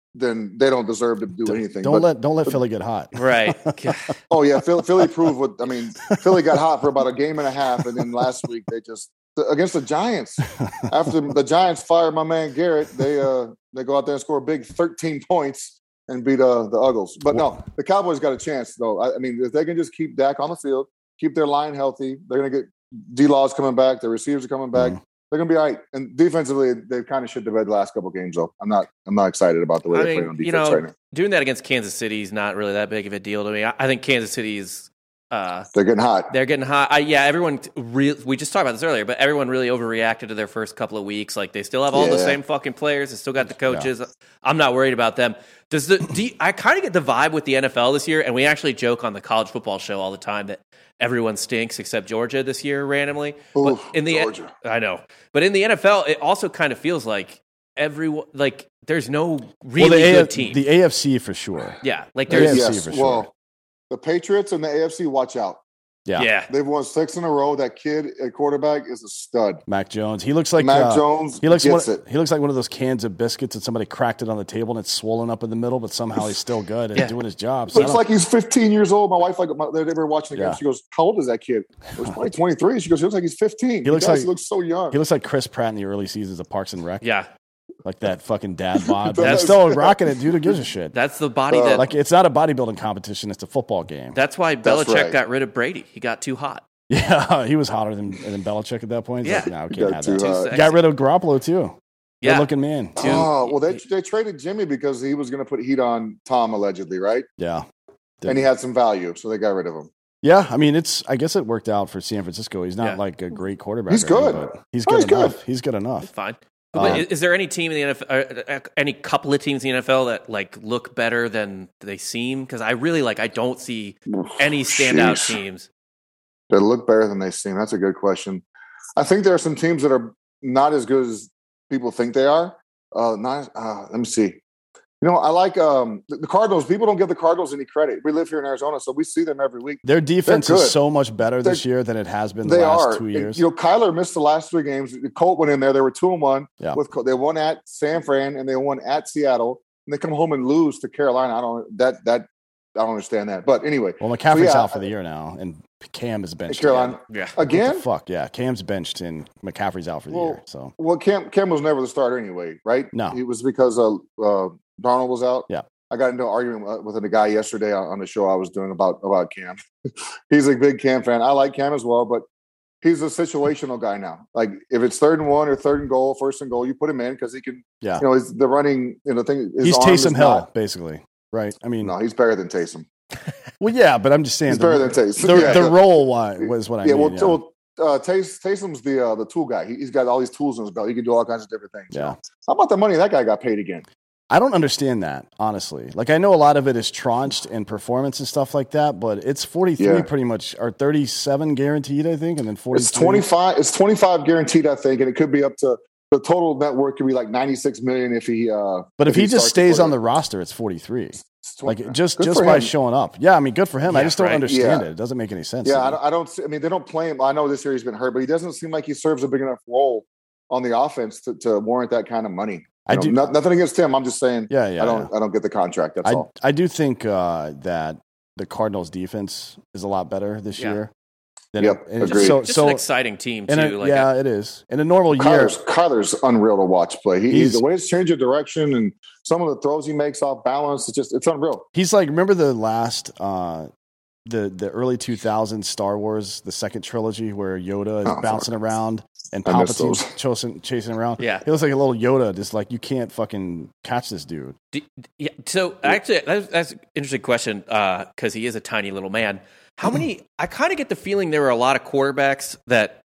then they don't deserve to do Don't- anything. Don't But- let don't let Philly get hot. Right. Oh yeah, Philly, Philly proved what I mean. Philly got hot for about a game and a half, and then last week they just against the Giants. After the Giants fired my man Garrett, they uh they go out there and score a big thirteen points and beat uh the Uggles. But no, the Cowboys got a chance though. I, I mean, if they can just keep Dak on the field, keep their line healthy, they're gonna get D-Law's coming back, the receivers are coming back. Mhm. They're gonna be all right. And defensively, they've kind of shit the bed the last couple games though. I'm not I'm not excited about the way I they mean, play on defense you know, right now. doing that against Kansas City is not really that big of a deal to me. I, I think Kansas City is. Uh, They're getting hot. They're getting hot. I, yeah, everyone. Re- we just talked about this earlier, but everyone really overreacted to their first couple of weeks. Like they still have all the Yeah. same fucking players. They still got the coaches. I'm not worried about them. Does the? Do you, I kind of get the vibe with the N F L this year, and we actually joke on the college football show all the time that everyone stinks except Georgia this year randomly. Oof, but in the Georgia. I know, but in the N F L, it also kind of feels like everyone like there's no really well, the good A- team. The A F C for sure. yeah, like The there's A F C Yes, for sure. well, the Patriots and the A F C, watch out. Yeah. yeah. They've won six in a row. That kid at quarterback is a stud. Mac Jones. He looks like Mac uh, Jones He looks gets one, it. he looks like one of those cans of biscuits that somebody cracked it on the table and it's swollen up in the middle, but somehow he's still good and Yeah. doing his job. So I Looks don't- like he's fifteen years old. My wife, like, my, they were watching the game. Yeah. She goes, "How old is that kid?" It was probably twenty-three. She goes, "He looks like he's fifteen." He looks does. like- he looks so young. he looks like Chris Pratt in the early seasons of Parks and Rec. Yeah, Like that fucking dad bod. But That's- he's still rocking it, dude. Who gives a shit? that's the body Uh, that. Like it's not a bodybuilding competition, it's a football game. that's why That's Belichick right. got rid of Brady. He got too hot. Yeah, he was hotter than, than Belichick at that point. He's Yeah. like, no, we He can't got have too that. hot. Too Uh, sexy. Got rid of Garoppolo too. Yeah. Good looking man. Too- Oh well, they they traded Jimmy because he was going to put heat on Tom allegedly, right? Yeah. And he had some value, so they got rid of him. Yeah, I mean, it's. I guess it worked out for San Francisco. He's not Yeah. like a great quarterback. He's or anything, good. but he's Oh, good he's good. enough. He's good enough. Fine. Uh, But is, is there any team in the N F L, uh, uh, any couple of teams in the N F L that like look better than they seem? Because I really like, I don't see any standout Sheesh. teams. They look better than they seem. That's a good question. I think there are some teams that are not as good as people think they are. Uh, not, uh, let me see. You know, I like um, the, the Cardinals. People don't give the Cardinals any credit. We live here in Arizona, so we see them every week. Their defense They're is good. so much better this They're- year than it has been the They last are. two And, years. you know, Kyler missed the last three games. The Colt went in there. They were two and one. Yeah. With Col- they won at San Fran and they won at Seattle. And they come home and lose to Carolina. I don't that that I don't understand that. But anyway, well, McCaffrey's yeah, out for the year now, and Cam is benched. Carolina again. Yeah. What again. the fuck? Yeah, Cam's benched and McCaffrey's out for the Well, year. So Well, Cam Cam was never the starter anyway, right? No. it was because uh, uh, Darnold was out. Yeah. I got into an argument with a guy yesterday on on the show I was doing about about Cam. He's a big Cam fan. I like Cam as well, but he's a situational guy now. Like if it's third and one or third and goal, first and goal, you put him in because he can. yeah, You know, he's the running. You know, thing. His he's arm is Taysom Hill not- basically, right? I mean, No, he's better than Taysom. well, yeah, but I'm just saying He's the, better than Taysom. the, Yeah, the yeah. role wa- was what I yeah, mean. well, yeah. so, uh, Tays, Taysom's the uh, the tool guy. He, he's got all these tools in his belt. He can do all kinds of different things. you Yeah. know? How about the money that guy got paid again? I don't understand that, honestly. Like, I know a lot of it is tranched in performance and stuff like that, but it's forty-three Yeah. pretty much, or thirty-seven guaranteed, I think, and then forty-three. It's twenty-five. It's twenty-five guaranteed, I think, and it could be up to the total net worth could be like ninety-six million if he. Uh, But if, he, just starts to stays play. on the roster, it's forty-three. It's twenty Like, just Good just for by him. showing up. Yeah, I mean, good for him. I Yeah, just don't right. understand Yeah. it. It doesn't make any sense. Yeah, to I me. don't, I don't. see- I mean, they don't play him. I know this year he's been hurt, but he doesn't seem like he serves a big enough role on the offense to, to warrant that kind of money. I You know, do- no- nothing against him. I'm just saying. Yeah, yeah, I don't. I don't get the contract. That's I, all. I do think uh, that the Cardinals' defense is a lot better this Yeah. year. Than Yep, and agreed. So, Just so an exciting team in too. a, like yeah, a- it is. In a normal year, Kyler's, Kyler's unreal to watch play. He, He's- he's the way it's changing direction and some of the throws he makes off balance. It's just it's unreal. he's like, remember the last, uh, the the early two thousands Star Wars, the second trilogy where Yoda is Oh, bouncing fuck. around and I miss Palpatine's those. chasing, chasing around. Yeah. He looks like a little Yoda, just like, you can't fucking catch this dude. D- yeah. So actually, that's, that's an interesting question because he is a tiny little man. How many? I kind of get the feeling there were a lot of quarterbacks that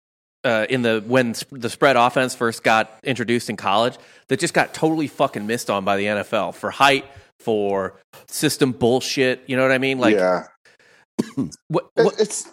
uh, in the when sp- the spread offense first got introduced in college that just got totally fucking missed on by the N F L for height, for system bullshit. You know what I mean? Like, yeah, what, It- what, it's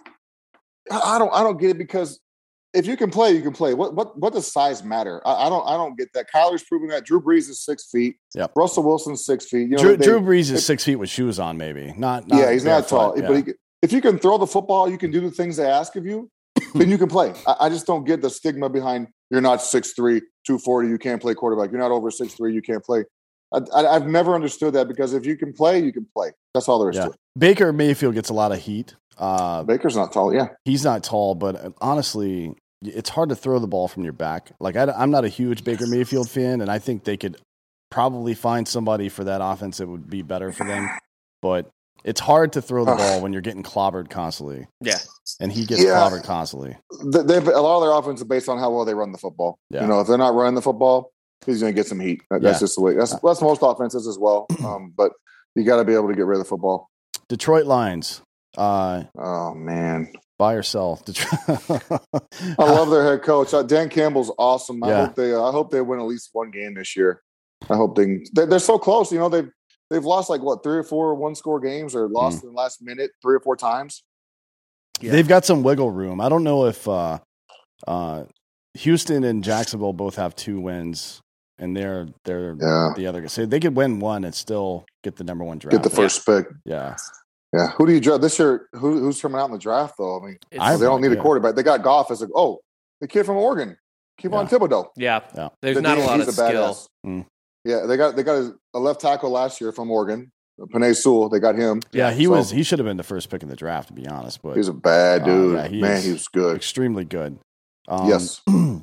I don't I don't get it because if you can play, you can play. What what what does size matter? I, I don't I don't get that. Kyler's proving that. Drew Brees is six feet. Yep. Russell Wilson's six feet. You know, Drew, they- Drew Brees is they- six feet with shoes on, maybe. Not, not yeah, he's not tall. barefoot, But yeah. he, if you can throw the football, you can do the things they ask of you, then you can play. I, I just don't get the stigma behind you're not six three, two forty, you can't play quarterback. You're not over six three, you can't play. I, I, I've never understood that because if you can play, you can play. That's all there is Yeah. to it. Baker Mayfield gets a lot of heat. Uh, Baker's not tall, yeah. he's not tall, but honestly, it's hard to throw the ball from your back. Like I, I'm not a huge Baker Mayfield fan, and I think they could probably find somebody for that offense that would be better for them. But it's hard to throw the ball when you're getting clobbered constantly. Yeah. And he gets Yeah. clobbered constantly. They, they've, a lot of their offense is based on how well they run the football. Yeah. You know, if they're not running the football, he's going to get some heat. That, That's Yeah. just the way. That's, that's most offenses as well. Um, but you got to be able to get rid of the football. Detroit Lions, uh, Oh man, buy or sell? Detroit. I love their head coach. Uh, Dan Campbell's awesome. I Yeah. hope they. I hope they win at least one game this year. I hope they. They're, they're so close. You know, they've they've lost like what three or four one score games or lost Mm. in the last minute three or four times. Yeah. They've got some wiggle room. I don't know if uh, uh, Houston and Jacksonville both have two wins, and they're they're Yeah. the other guys. So they could win one and still get the number one draft. Get the first pick. Yeah, Yeah. Who do you draft this year? Who, who's coming out in the draft though? I mean, It's- I have they no don't need a idea. quarterback. They got Goff as a oh the kid from Oregon, Kevon Thibodeau. yeah. Yeah. There's The not D a N, lot of he's skill. badass. Mm. Yeah, they got they got a, a left tackle last year from Oregon, Penei Sewell. They got him. yeah. He So, was he should have been the first pick in the draft, to be honest. But He's a bad Uh, dude. yeah, he Man, is he was good. extremely good. Um, Yes.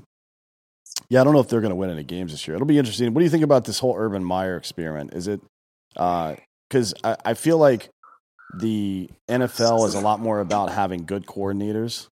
yeah, I don't know if they're going to win any games this year. It'll be interesting. What do you think about this whole Urban Meyer experiment? Is it because I, I feel like the N F L is a lot more about having good coordinators,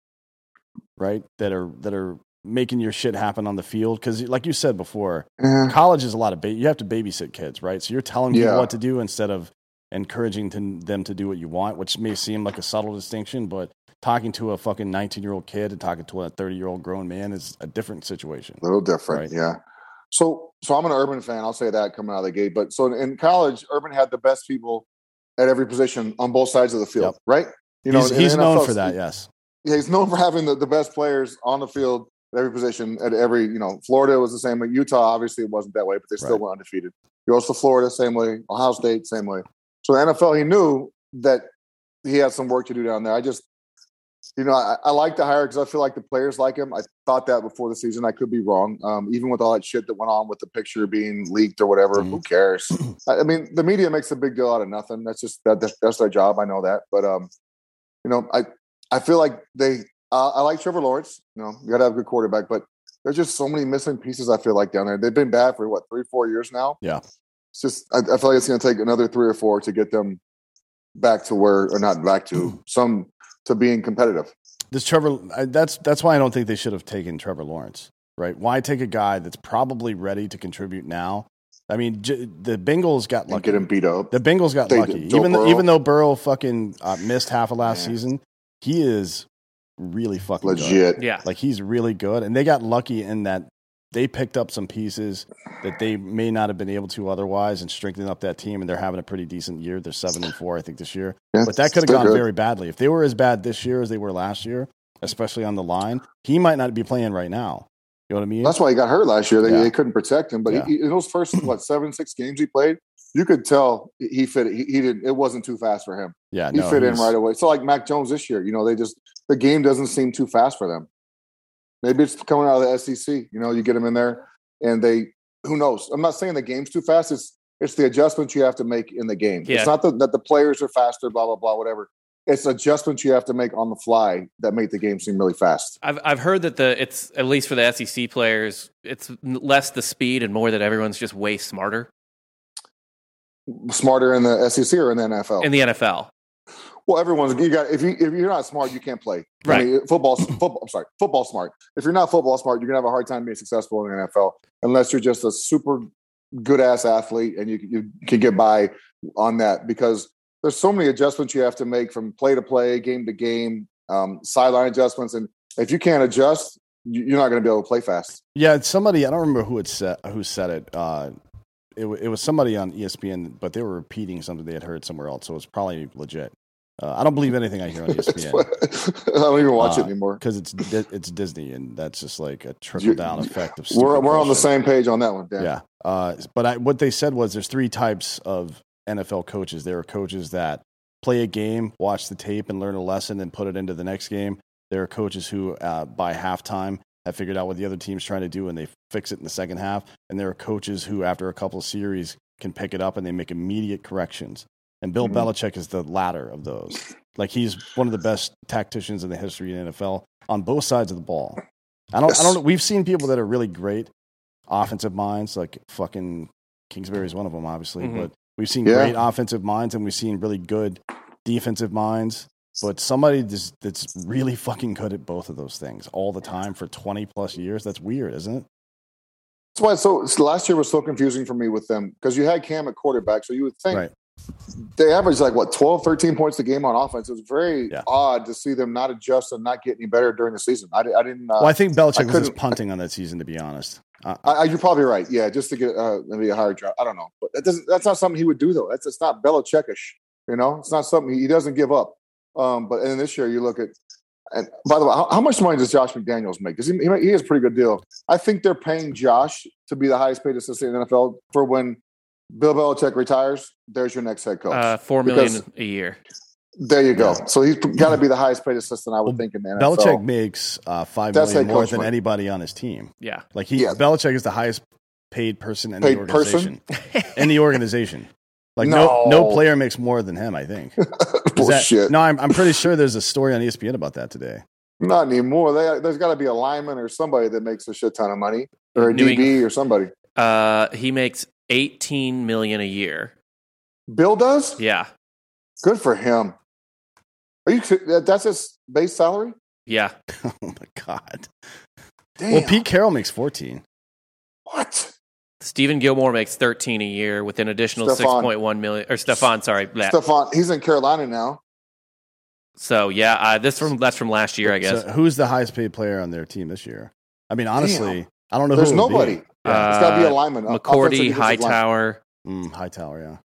right? That are that are making your shit happen on the field. Because, like you said before, Yeah. college is a lot of ba- you have to babysit kids, right? So you're telling people Yeah. what to do instead of encouraging to, them to do what you want, which may seem like a subtle distinction, but talking to a fucking nineteen year old kid and talking to a thirty year old grown man is a different situation. A little different, Right. yeah. So, so I'm an Urban fan. I'll say that coming out of the gate. But so in, in college, Urban had the best people at every position on both sides of the field, Yep. right? You he's in the he's N F L, known for that, yes. Yeah, he's known for having the, the best players on the field at every position at every. You know, Florida was the same way. Utah obviously it wasn't that way, but they still Right. went undefeated. He goes to Florida, same way. Ohio State, same way. So the N F L, he knew that he had some work to do down there. I just, you know, I, I like the hire because I feel like the players like him. I thought that before the season. I could be wrong. Um, even with all that shit that went on with the picture being leaked or whatever, Mhm. who cares? I, I mean, the media makes a big deal out of nothing. That's just that, that's, that's their job. I know that, but um, you know, I I feel like they. Uh, I like Trevor Lawrence. You know, you got to have a good quarterback, but there's just so many missing pieces. I feel like down there, they've been bad for what three, four years now. Yeah. It's just I, I feel like it's going to take another three or four to get them back to where, or not back to some to being competitive. This Trevor, I- that's that's why I don't think they should have taken Trevor Lawrence, right? Why take a guy that's probably ready to contribute now? I mean, j- the Bengals got And lucky. get him beat up. The Bengals got They lucky, did. Joe even though, Burrow. even though Burrow fucking uh, missed half of last Yeah. season. He is really fucking good. Legit. Yeah. Like he's really good, and they got lucky in that they picked up some pieces that they may not have been able to otherwise, and strengthened up that team. And they're having a pretty decent year. They're seven and four, I think, this year. Yeah, But that could have they're gone good. very badly if they were as bad this year as they were last year, especially on the line. He might not be playing right now. You know what I mean? That's why he got hurt last year. They, Yeah. they couldn't protect him. But Yeah. he, in those first what seven, six games he played, you could tell he fit. He, he didn't. It wasn't too fast for him. yeah, He no, fit in he's- right away. So like Mac Jones this year, you know, they just the game doesn't seem too fast for them. Maybe it's coming out of the S E C. You know, you get them in there, and they who knows. I'm not saying the game's too fast. It's it's the adjustments you have to make in the game. Yeah. It's not the, that the players are faster, blah blah blah, whatever. It's adjustments you have to make on the fly that make the game seem really fast. I've I've heard that the it's at least for the S E C players, it's less the speed and more that everyone's just way smarter Smarter in the S E C or in the N F L? in the N F L. Well, everyone's you got if you if you're not smart, you can't play. Right. I mean, football, football. I'm sorry, football smart. If you're not football smart, you're gonna have a hard time being successful in the N F L unless you're just a super good ass athlete and you you can get by on that because there's so many adjustments you have to make from play to play, game to game, um, sideline adjustments, and if you can't adjust, you- you're not going to be able to play fast. Yeah, it's somebody I don't remember who it said who said it. Uh, it wa- it was somebody on E S P N, but they were repeating something they had heard somewhere else, so it's probably legit. Uh, I don't believe anything I hear on E S P N I don't even watch Uh, it anymore. because it's Di- it's Disney, and that's just like a trickle down effect of. We're stupid we're on the bullshit. same page on that one. Dan. Yeah, uh, but I, what they said was there's three types of N F L coaches. There are coaches that play a game, watch the tape, and learn a lesson, and put it into the next game. There are coaches who, uh, by halftime, have figured out what the other team's trying to do, and they fix it in the second half. And there are coaches who, after a couple of series, can pick it up and they make immediate corrections. And Bill mm-hmm. Belichick is the latter of those. Like, he's one of the best tacticians in the history of the N F L on both sides of the ball. I don't, yes. I don't know. We've seen people that are really great offensive minds, like fucking Kingsbury is one of them, obviously. Mm-hmm. But we've seen yeah. great offensive minds, and we've seen really good defensive minds. But somebody that's, that's really fucking good at both of those things all the time for twenty plus years, that's weird, isn't it? That's why so, so last year was so confusing for me with them, because you had Cam at quarterback, so you would think right. they averaged like, what, twelve, thirteen points a game on offense. It was very yeah. odd to see them not adjust and not get any better during the season. I, I didn't. Uh, well, I think Belichick I was just punting on that season, to be honest. Uh, I, you're probably right. Yeah, just to get uh, maybe a higher draft. I don't know, but that doesn't. That's not something he would do, though. That's it's not Belichickish. You know, it's not something he, he doesn't give up. Um, but and this year, you look at. And by the way, how, how much money does Josh McDaniels make? Because he, he he has a pretty good deal. I think they're paying Josh to be the highest paid assistant in the N F L for when Bill Belichick retires. There's your next head coach. Uh, Four million because, a year. There you go. So he's got to be the highest paid assistant, I would well, think, in the N F L. Belichick makes uh, five That's million more than anybody on his team. Yeah, like he yeah. Belichick is the highest paid person in paid the organization. Person? in the organization, like no. no no player makes more than him. I think. Bullshit. That, no, I'm I'm pretty sure there's a story on E S P N about that today. Not anymore. They, there's got to be a lineman or somebody that makes a shit ton of money, or a New D B or somebody. Uh, he makes eighteen million a year. Bill does? Yeah. Good for him. Are you? That's his base salary? Yeah. Oh my god. Damn. Well, Pete Carroll makes fourteen. What? Stephen Gilmore makes thirteen a year with an additional six point one million. Or Stephon, sorry. Stephon, he's in Carolina now. So yeah, uh, this from that's from last year, I guess. So who's the highest paid player on their team this year? I mean, honestly, Damn. I don't know. There's who nobody. Be. Yeah. It's got to be a lineman. McCourty, Hightower. Mm, Hightower, yeah.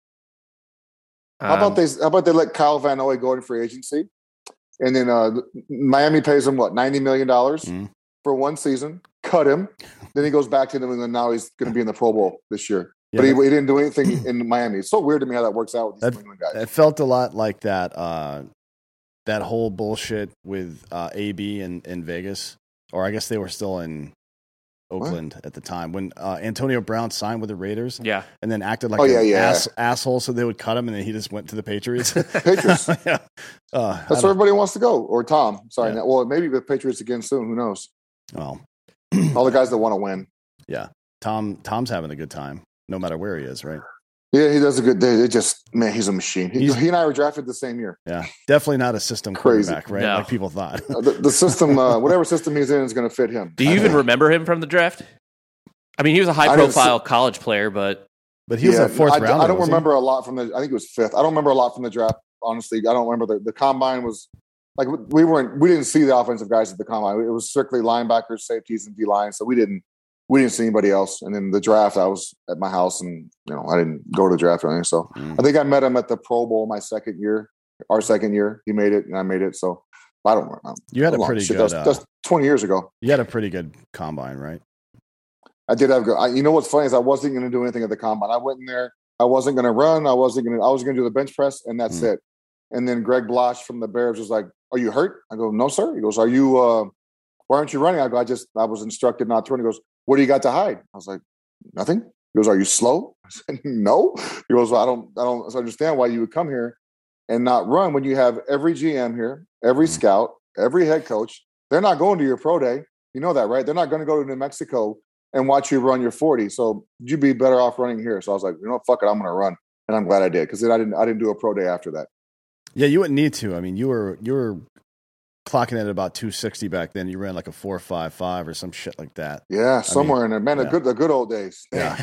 Um, how about they? How about they let Kyle Van Noy go in free agency, and then uh, Miami pays him what ninety million dollars mm. for one season. Cut him, then he goes back to them, and then now he's going to be in the Pro Bowl this year. Yeah, but he, he didn't do anything in Miami. It's so weird to me how that works out with these that, New England guys. It felt a lot like that. Uh, that whole bullshit with uh, A B in, in Vegas, or I guess they were still in Oakland what? at the time when uh, Antonio Brown signed with the Raiders. Yeah, and then acted like oh, an yeah, yeah. Ass, asshole, so they would cut him, and then he just went to the Patriots. Patriots. yeah. uh, That's where everybody wants to go. Or Tom. Sorry. Yeah. Well, maybe the Patriots again soon. Who knows? Well, all the guys that want to win. Yeah, Tom. Tom's having a good time, no matter where he is. Right. Yeah, he does a good day. It just, man, he's a machine. He, he and I were drafted the same year. Yeah, definitely not a system Crazy. quarterback, right? No. Like people thought. uh, the, the system, uh, whatever system he's in, is going to fit him. Do you even remember him from the draft? I mean, he was a high-profile college player, but but he was yeah, a fourth I, rounder. I don't remember he? a lot from the. I think it was fifth. I don't remember a lot from the draft. Honestly, I don't remember the the combine was like we weren't. We didn't see the offensive guys at the combine. It was strictly linebackers, safeties, and D line. So we didn't. We didn't see anybody else. And then the draft, I was at my house, and you know, I didn't go to the draft or anything. So mm. I think I met him at the Pro Bowl my second year, our second year. He made it, and I made it. So I don't know. You had a pretty shit. good. That's, that's twenty years ago. You had a pretty good combine, right? I did have good. I, you know what's funny is I wasn't going to do anything at the combine. I went in there. I wasn't going to run. I wasn't going to. I was going to do the bench press, and that's mm. it. And then Greg Blosh from the Bears was like, "Are you hurt?" I go, "No, sir." He goes, "Are you? Uh, why aren't you running?" I go, "I just. I was instructed not to run." He goes, "What do you got to hide?" I was like, "Nothing." He goes, "Are you slow?" I said, "No." He goes, well, "I don't. I don't understand why you would come here and not run when you have every G M here, every scout, every head coach. They're not going to your pro day. You know that, right? They're not going to go to New Mexico and watch you run your forty. So you'd be better off running here." So I was like, "You know what? Fuck it. I'm going to run." And I'm glad I did because then I didn't. I didn't do a pro day after that. Yeah, you wouldn't need to. I mean, you were you were clocking at about two sixty back then. You ran like a four five five or some shit like that. Yeah, somewhere I mean, in there, man. Yeah. The good, the good old days. Yeah.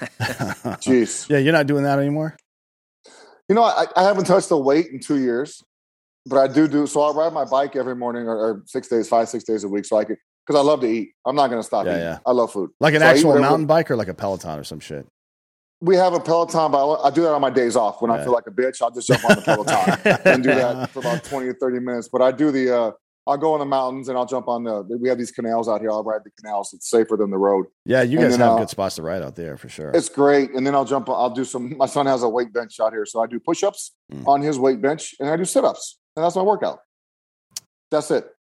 Jeez. Yeah, you're not doing that anymore. You know, I, I haven't touched the weight in two years, but I do do. So I ride my bike every morning, or, or six days, five six days a week, so I could because I love to eat. I'm not going to stop yeah, eating. Yeah. I love food. Like an so actual mountain bike or like a Peloton or some shit. We have a Peloton, but I do that on my days off. When yeah. I feel like a bitch, I'll just jump on the Peloton and do that for about twenty or thirty minutes. But I do the, uh, I'll go in the mountains and I'll jump on the, we have these canals out here. I'll ride the canals. It's safer than the road. Yeah, you guys then, have uh, good spots to ride out there for sure. It's great. And then I'll jump, I'll do some, my son has a weight bench out here. So I do push-ups mm. on his weight bench and I do sit-ups. And that's my workout. That's it.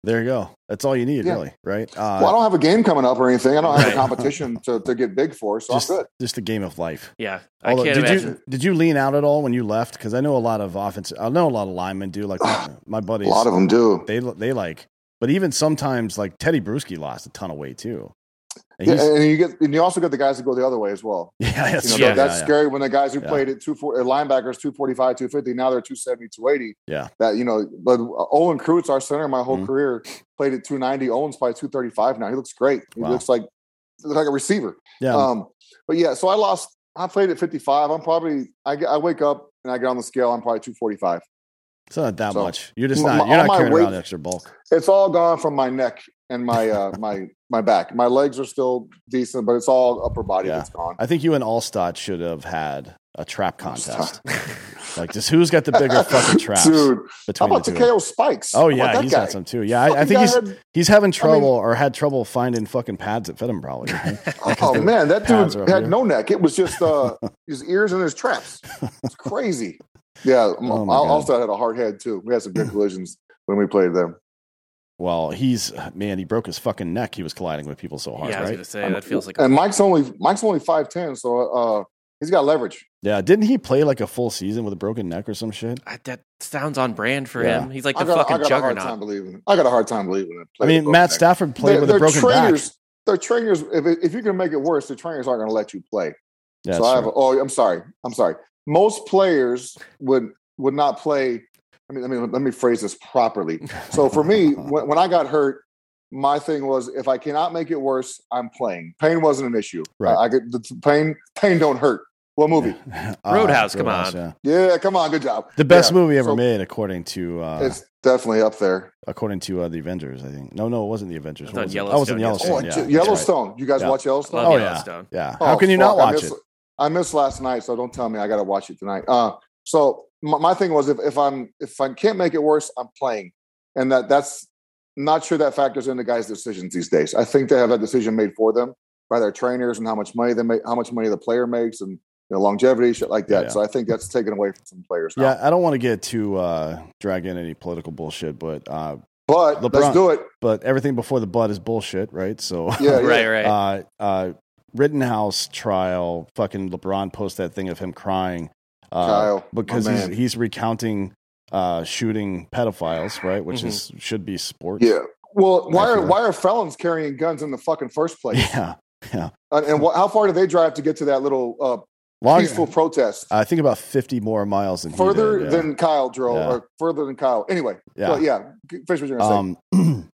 There you go. That's all you need, Yeah. really, right? Uh, Well, I don't have a game coming up or anything. I don't have Right. a competition to, to get big for, so just, I'm good. just a game of life. Yeah, I Although, can't did imagine. you did you lean out at all when you left? Because I know a lot of offense. I know a lot of linemen do. Like my, my A buddies, lot of them do. they they like. But even sometimes, like Teddy Bruschi lost a ton of weight too. And Yeah, he's- and you get and you also get the guys that go the other way as well. yeah, that's, You know, true. that's yeah, yeah. scary when the guys who Yeah. played at two four, linebackers two forty-five, two fifty, now they're two seventy, two eighty. Yeah. That, you know, but Olin Kreutz, our center, my whole Mhm. career, played at two ninety. Olin's probably two thirty-five now. He looks great. He Wow. looks like looks like a receiver. Yeah. Um, but yeah, so I lost. I played at fifty-five. I'm probably. I, get- I wake up and I get on the scale. I'm probably two forty-five. It's not that so, much. You're just my- not. You're all not my carrying weight- around extra bulk. It's all gone from my neck and my uh, my my back. My legs are still decent, but it's all upper body Yeah. that's gone. I think you and Allstott should have had a trap contest. Like, just who's got the bigger fucking traps Dude, how between about the two? Takeo Spikes? Oh How about yeah, that he's guy? got some too. Yeah, I, I Fucking think guy he's had- he's having trouble or had trouble finding fucking pads that fit him probably. Oh man, that pads dude are over had here. no neck. It was just uh, his ears and his traps. It's crazy. Yeah, Oh, my I God. also had a hard head too. We had some good collisions when we played them. Well, he's man, he broke his fucking neck. He was colliding with people so hard, yeah, I was right? gonna say that feels like. A, And Mike's only Mike's only five ten, so uh, he's got leverage. Yeah, didn't he play like a full season with a broken neck or some shit? I- that sounds on brand for Yeah. him. He's like I the got, fucking I got a hard time juggernaut. believing it. I got a hard time believing it. I mean, Matt Stafford played They're- with a they're broken trainers, back. Their trainers, if, it- if you can make it worse, the trainers aren't going to let you play. Yeah, so that's I have. true. A, oh, I'm sorry. I'm sorry. Most players would would not play. I mean, I mean, let me phrase this properly. So for me, when, when I got hurt, my thing was if I cannot make it worse, I'm playing. Pain wasn't an issue. Right. I, I get the pain. Pain don't hurt. What movie? Uh, Roadhouse, come on. yeah. Yeah, come on, good job. The best Yeah, movie ever so made, according to uh, It's definitely up there. according to uh, the Avengers. I think. No, no, it wasn't the Avengers. I What thought was it? Oh, it was in Yellowstone, Yellowstone. Oh, yeah, J- that's Yellowstone. You guys Yeah. watch Yellowstone? Love Oh, yeah. Yellowstone. Right. Yeah. Oh, How can you not fuck, I watch missed, it? I missed last night, so don't tell me I got to watch it tonight. Uh, so my, my thing was if, if I'm if I can't make it worse, I'm playing, and that that's not sure that factors into guys' decisions these days. I think they have that decision made for them by their trainers and how much money they make, how much money the player makes, and you know, longevity, shit like that. Yeah. So I think that's taken away from some players now. Yeah, I don't want to get too uh, drag in any political bullshit, but uh, But LeBron- let's do it. but everything before the butt is bullshit, right? So Yeah, yeah. Right, right. uh, uh, Rittenhouse trial, fucking LeBron post that thing of him crying uh, Kyle, because my he's man. he's recounting uh, shooting pedophiles, right? Which Mhm. is should be sport. Yeah. Well, why are feel why are felons carrying guns in the fucking first place? yeah, yeah. And, and wh- how far did they drive to get to that little uh, Long, peaceful protest? I think about fifty more miles than he Further did, yeah. than Kyle drove, Yeah. or further than Kyle. Anyway, Yeah. yeah, yeah. Finish what you're gonna say. Um,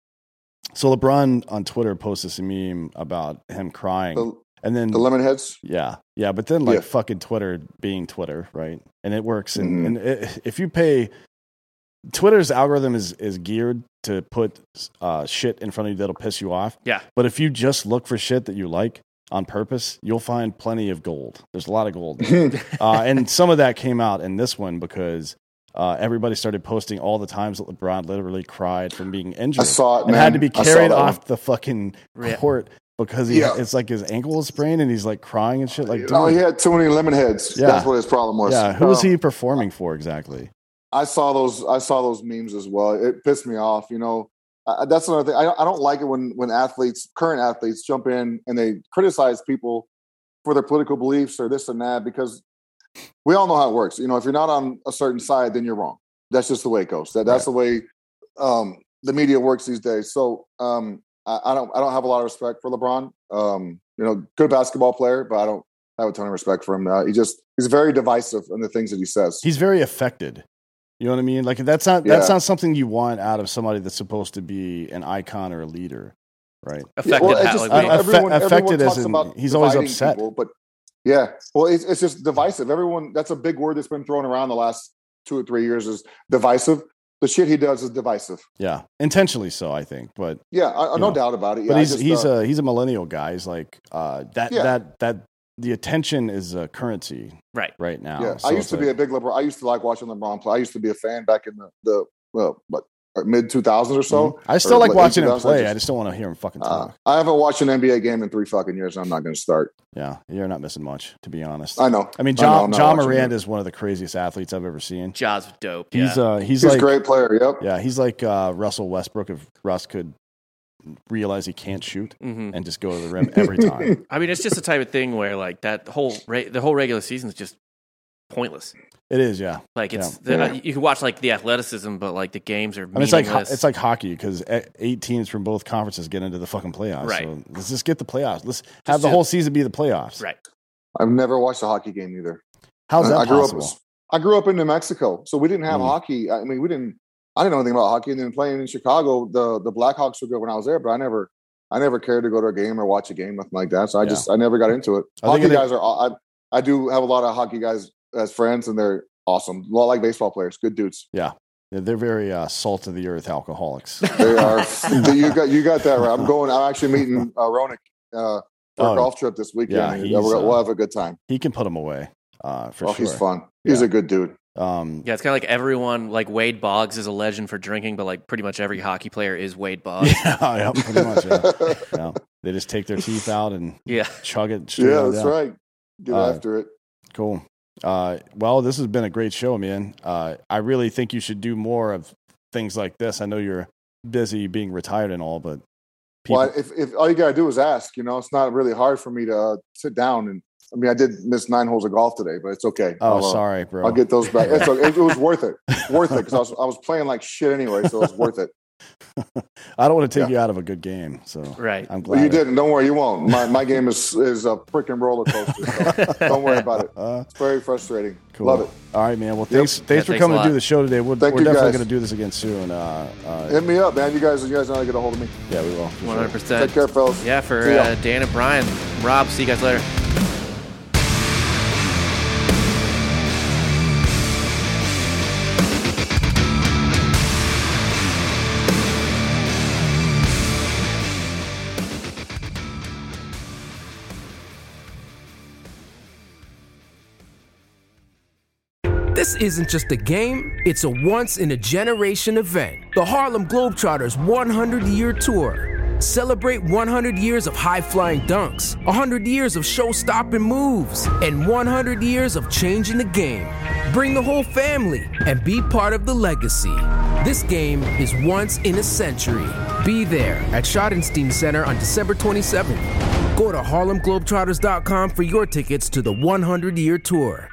so LeBron on Twitter posted a meme about him crying, the, and then the lemon heads. yeah, yeah, but then like Yeah. fucking Twitter being Twitter, right? And it works, and, Mhm. and it, if you pay, Twitter's algorithm is is geared to put uh, shit in front of you that'll piss you off. Yeah. But if you just look for shit that you like on purpose, you'll find plenty of gold. There's a lot of gold. uh, and some of that came out in this one because uh, everybody started posting all the times that LeBron literally cried from being injured I saw it, and man. had to be I saw carried that off one. the fucking Yeah. court because he Yeah. it's like his ankle is sprained and he's like crying and shit. Like, No, dude, he had too many lemon heads. Yeah. That's what his problem was. yeah, who was Um, he performing for exactly? I saw those. I saw those memes as well. It pissed me off. You know, uh, that's another thing. I, I don't like it when when athletes, current athletes, jump in and they criticize people for their political beliefs or this and that because we all know how it works. You know, if you're not on a certain side, then you're wrong. That's just the way it goes. That that's the way um, the media works these days. So um, I, I don't. I don't have a lot of respect for LeBron. Um, you know, good basketball player, but I don't have a ton of respect for him. Uh, he just he's very divisive in the things that he says. He's very affected. You know what I mean? Like that's not Yeah. that's not something you want out of somebody that's supposed to be an icon or a leader, right? Affected well, it's how, just- like, Uh, we- affe- everyone, everyone affected talks as in about he's always dividing upset. people, but yeah, well, it's, it's just divisive. Everyone, that's a big word that's been thrown around the last two or three years is divisive. The shit he does is divisive. Yeah, intentionally so, I think. But Yeah, I, I- no know, doubt about it. Yeah, but I he's just, he's uh, a he's a millennial guy. He's like uh, that Yeah. that that the attention is a currency right. right now. yeah. So I used it's to be like- a big LeBron. I used to like watching LeBron play. I used to be a fan back in the the well, but mid two thousands or so. Mm-hmm. I still or like watching him play. I I just, just, I just don't want to hear him fucking uh, talk. I haven't watched an N B A game in three fucking years. I'm not going to start. Yeah, you're not missing much, to be honest. I know. I mean, I know, John I'm not John watching Morant it. is one of the craziest athletes I've ever seen. Jaws dope. He's yeah. uh he's, He's like a great player. Yep. yeah, he's like uh, Russell Westbrook if Russ could realize he can't shoot Mhm. and just go to the rim every time. I mean, it's just the type of thing where like that whole re- the whole regular season is just pointless. It is, yeah. Like it's Yeah. the, Yeah. you can watch like the athleticism, but like the games are I mean, it's like meaningless. it's like hockey because eight teams from both conferences get into the fucking playoffs. Right. So let's just get the playoffs. Let's have the do- whole season be the playoffs. right. I've never watched a hockey game either. How's that I grew possible? up. I grew up in New Mexico, so we didn't have Mm. hockey. I mean, we didn't. I didn't know anything about hockey. And then playing in Chicago, the the Blackhawks were good when I was there, but I never, I never cared to go to a game or watch a game, nothing like that. So I Yeah. just, I never got into it. I think Hockey it- guys are. I, I do have a lot of hockey guys as friends, and they're awesome. A lot like baseball players, good dudes. Yeah. Yeah, they're very uh, salt of the earth alcoholics. They are. you got, you got that right. I'm going. I'm actually meeting uh, Ronick uh, for Oh, a golf trip this weekend. yeah, and he's, we'll, we'll uh, have a good time. He can put them away uh, for Oh, sure. he's fun. He's Yeah. a good dude. Um, Yeah, it's kind of like everyone. Like Wade Boggs is a legend for drinking, but like pretty much every hockey player is Wade Boggs. yeah, yeah, pretty much. Yeah. Yeah. They just take their teeth out and Yeah. chug it straight Yeah, on that's down. right. Get Uh, after it. Cool. Uh, well, this has been a great show, man. Uh, I really think you should do more of things like this. I know you're busy being retired and all, but people, Well, if, if all you gotta do is ask, you know, it's not really hard for me to uh, sit down and. I mean, I did miss nine holes of golf today, but it's okay. oh, I'll, uh, sorry, bro. I'll get those back. It's okay. It was worth it. Worth it because I was I was playing like shit anyway, so it was worth it. I don't want to take Yeah. you out of a good game, so Right. I'm glad. Well, you I- didn't. Don't worry, you won't. My my game is is a freaking roller coaster. So don't worry about it. Uh, It's very frustrating. cool. Love it. All right, man. Well, thanks, thanks Yeah, for thanks coming a to do lot. the show today. We're, Thank we're you, definitely guys. going to do this again soon. Uh, uh, Hit me up, man. You guys, you guys know how to get a hold of me. yeah, we will. for One sure. hundred percent. Take care, fellas. Yeah, for See ya. uh, Dan and Brian, Rob. See you guys later. This isn't just a game, it's a once-in-a-generation event. The Harlem Globetrotters one hundred year Tour. Celebrate one hundred years of high-flying dunks, one hundred years of show-stopping moves, and one hundred years of changing the game. Bring the whole family and be part of the legacy. This game is once in a century. Be there at Schottenstein Center on December twenty-seventh. Go to harlem globetrotters dot com for your tickets to the one hundred year Tour.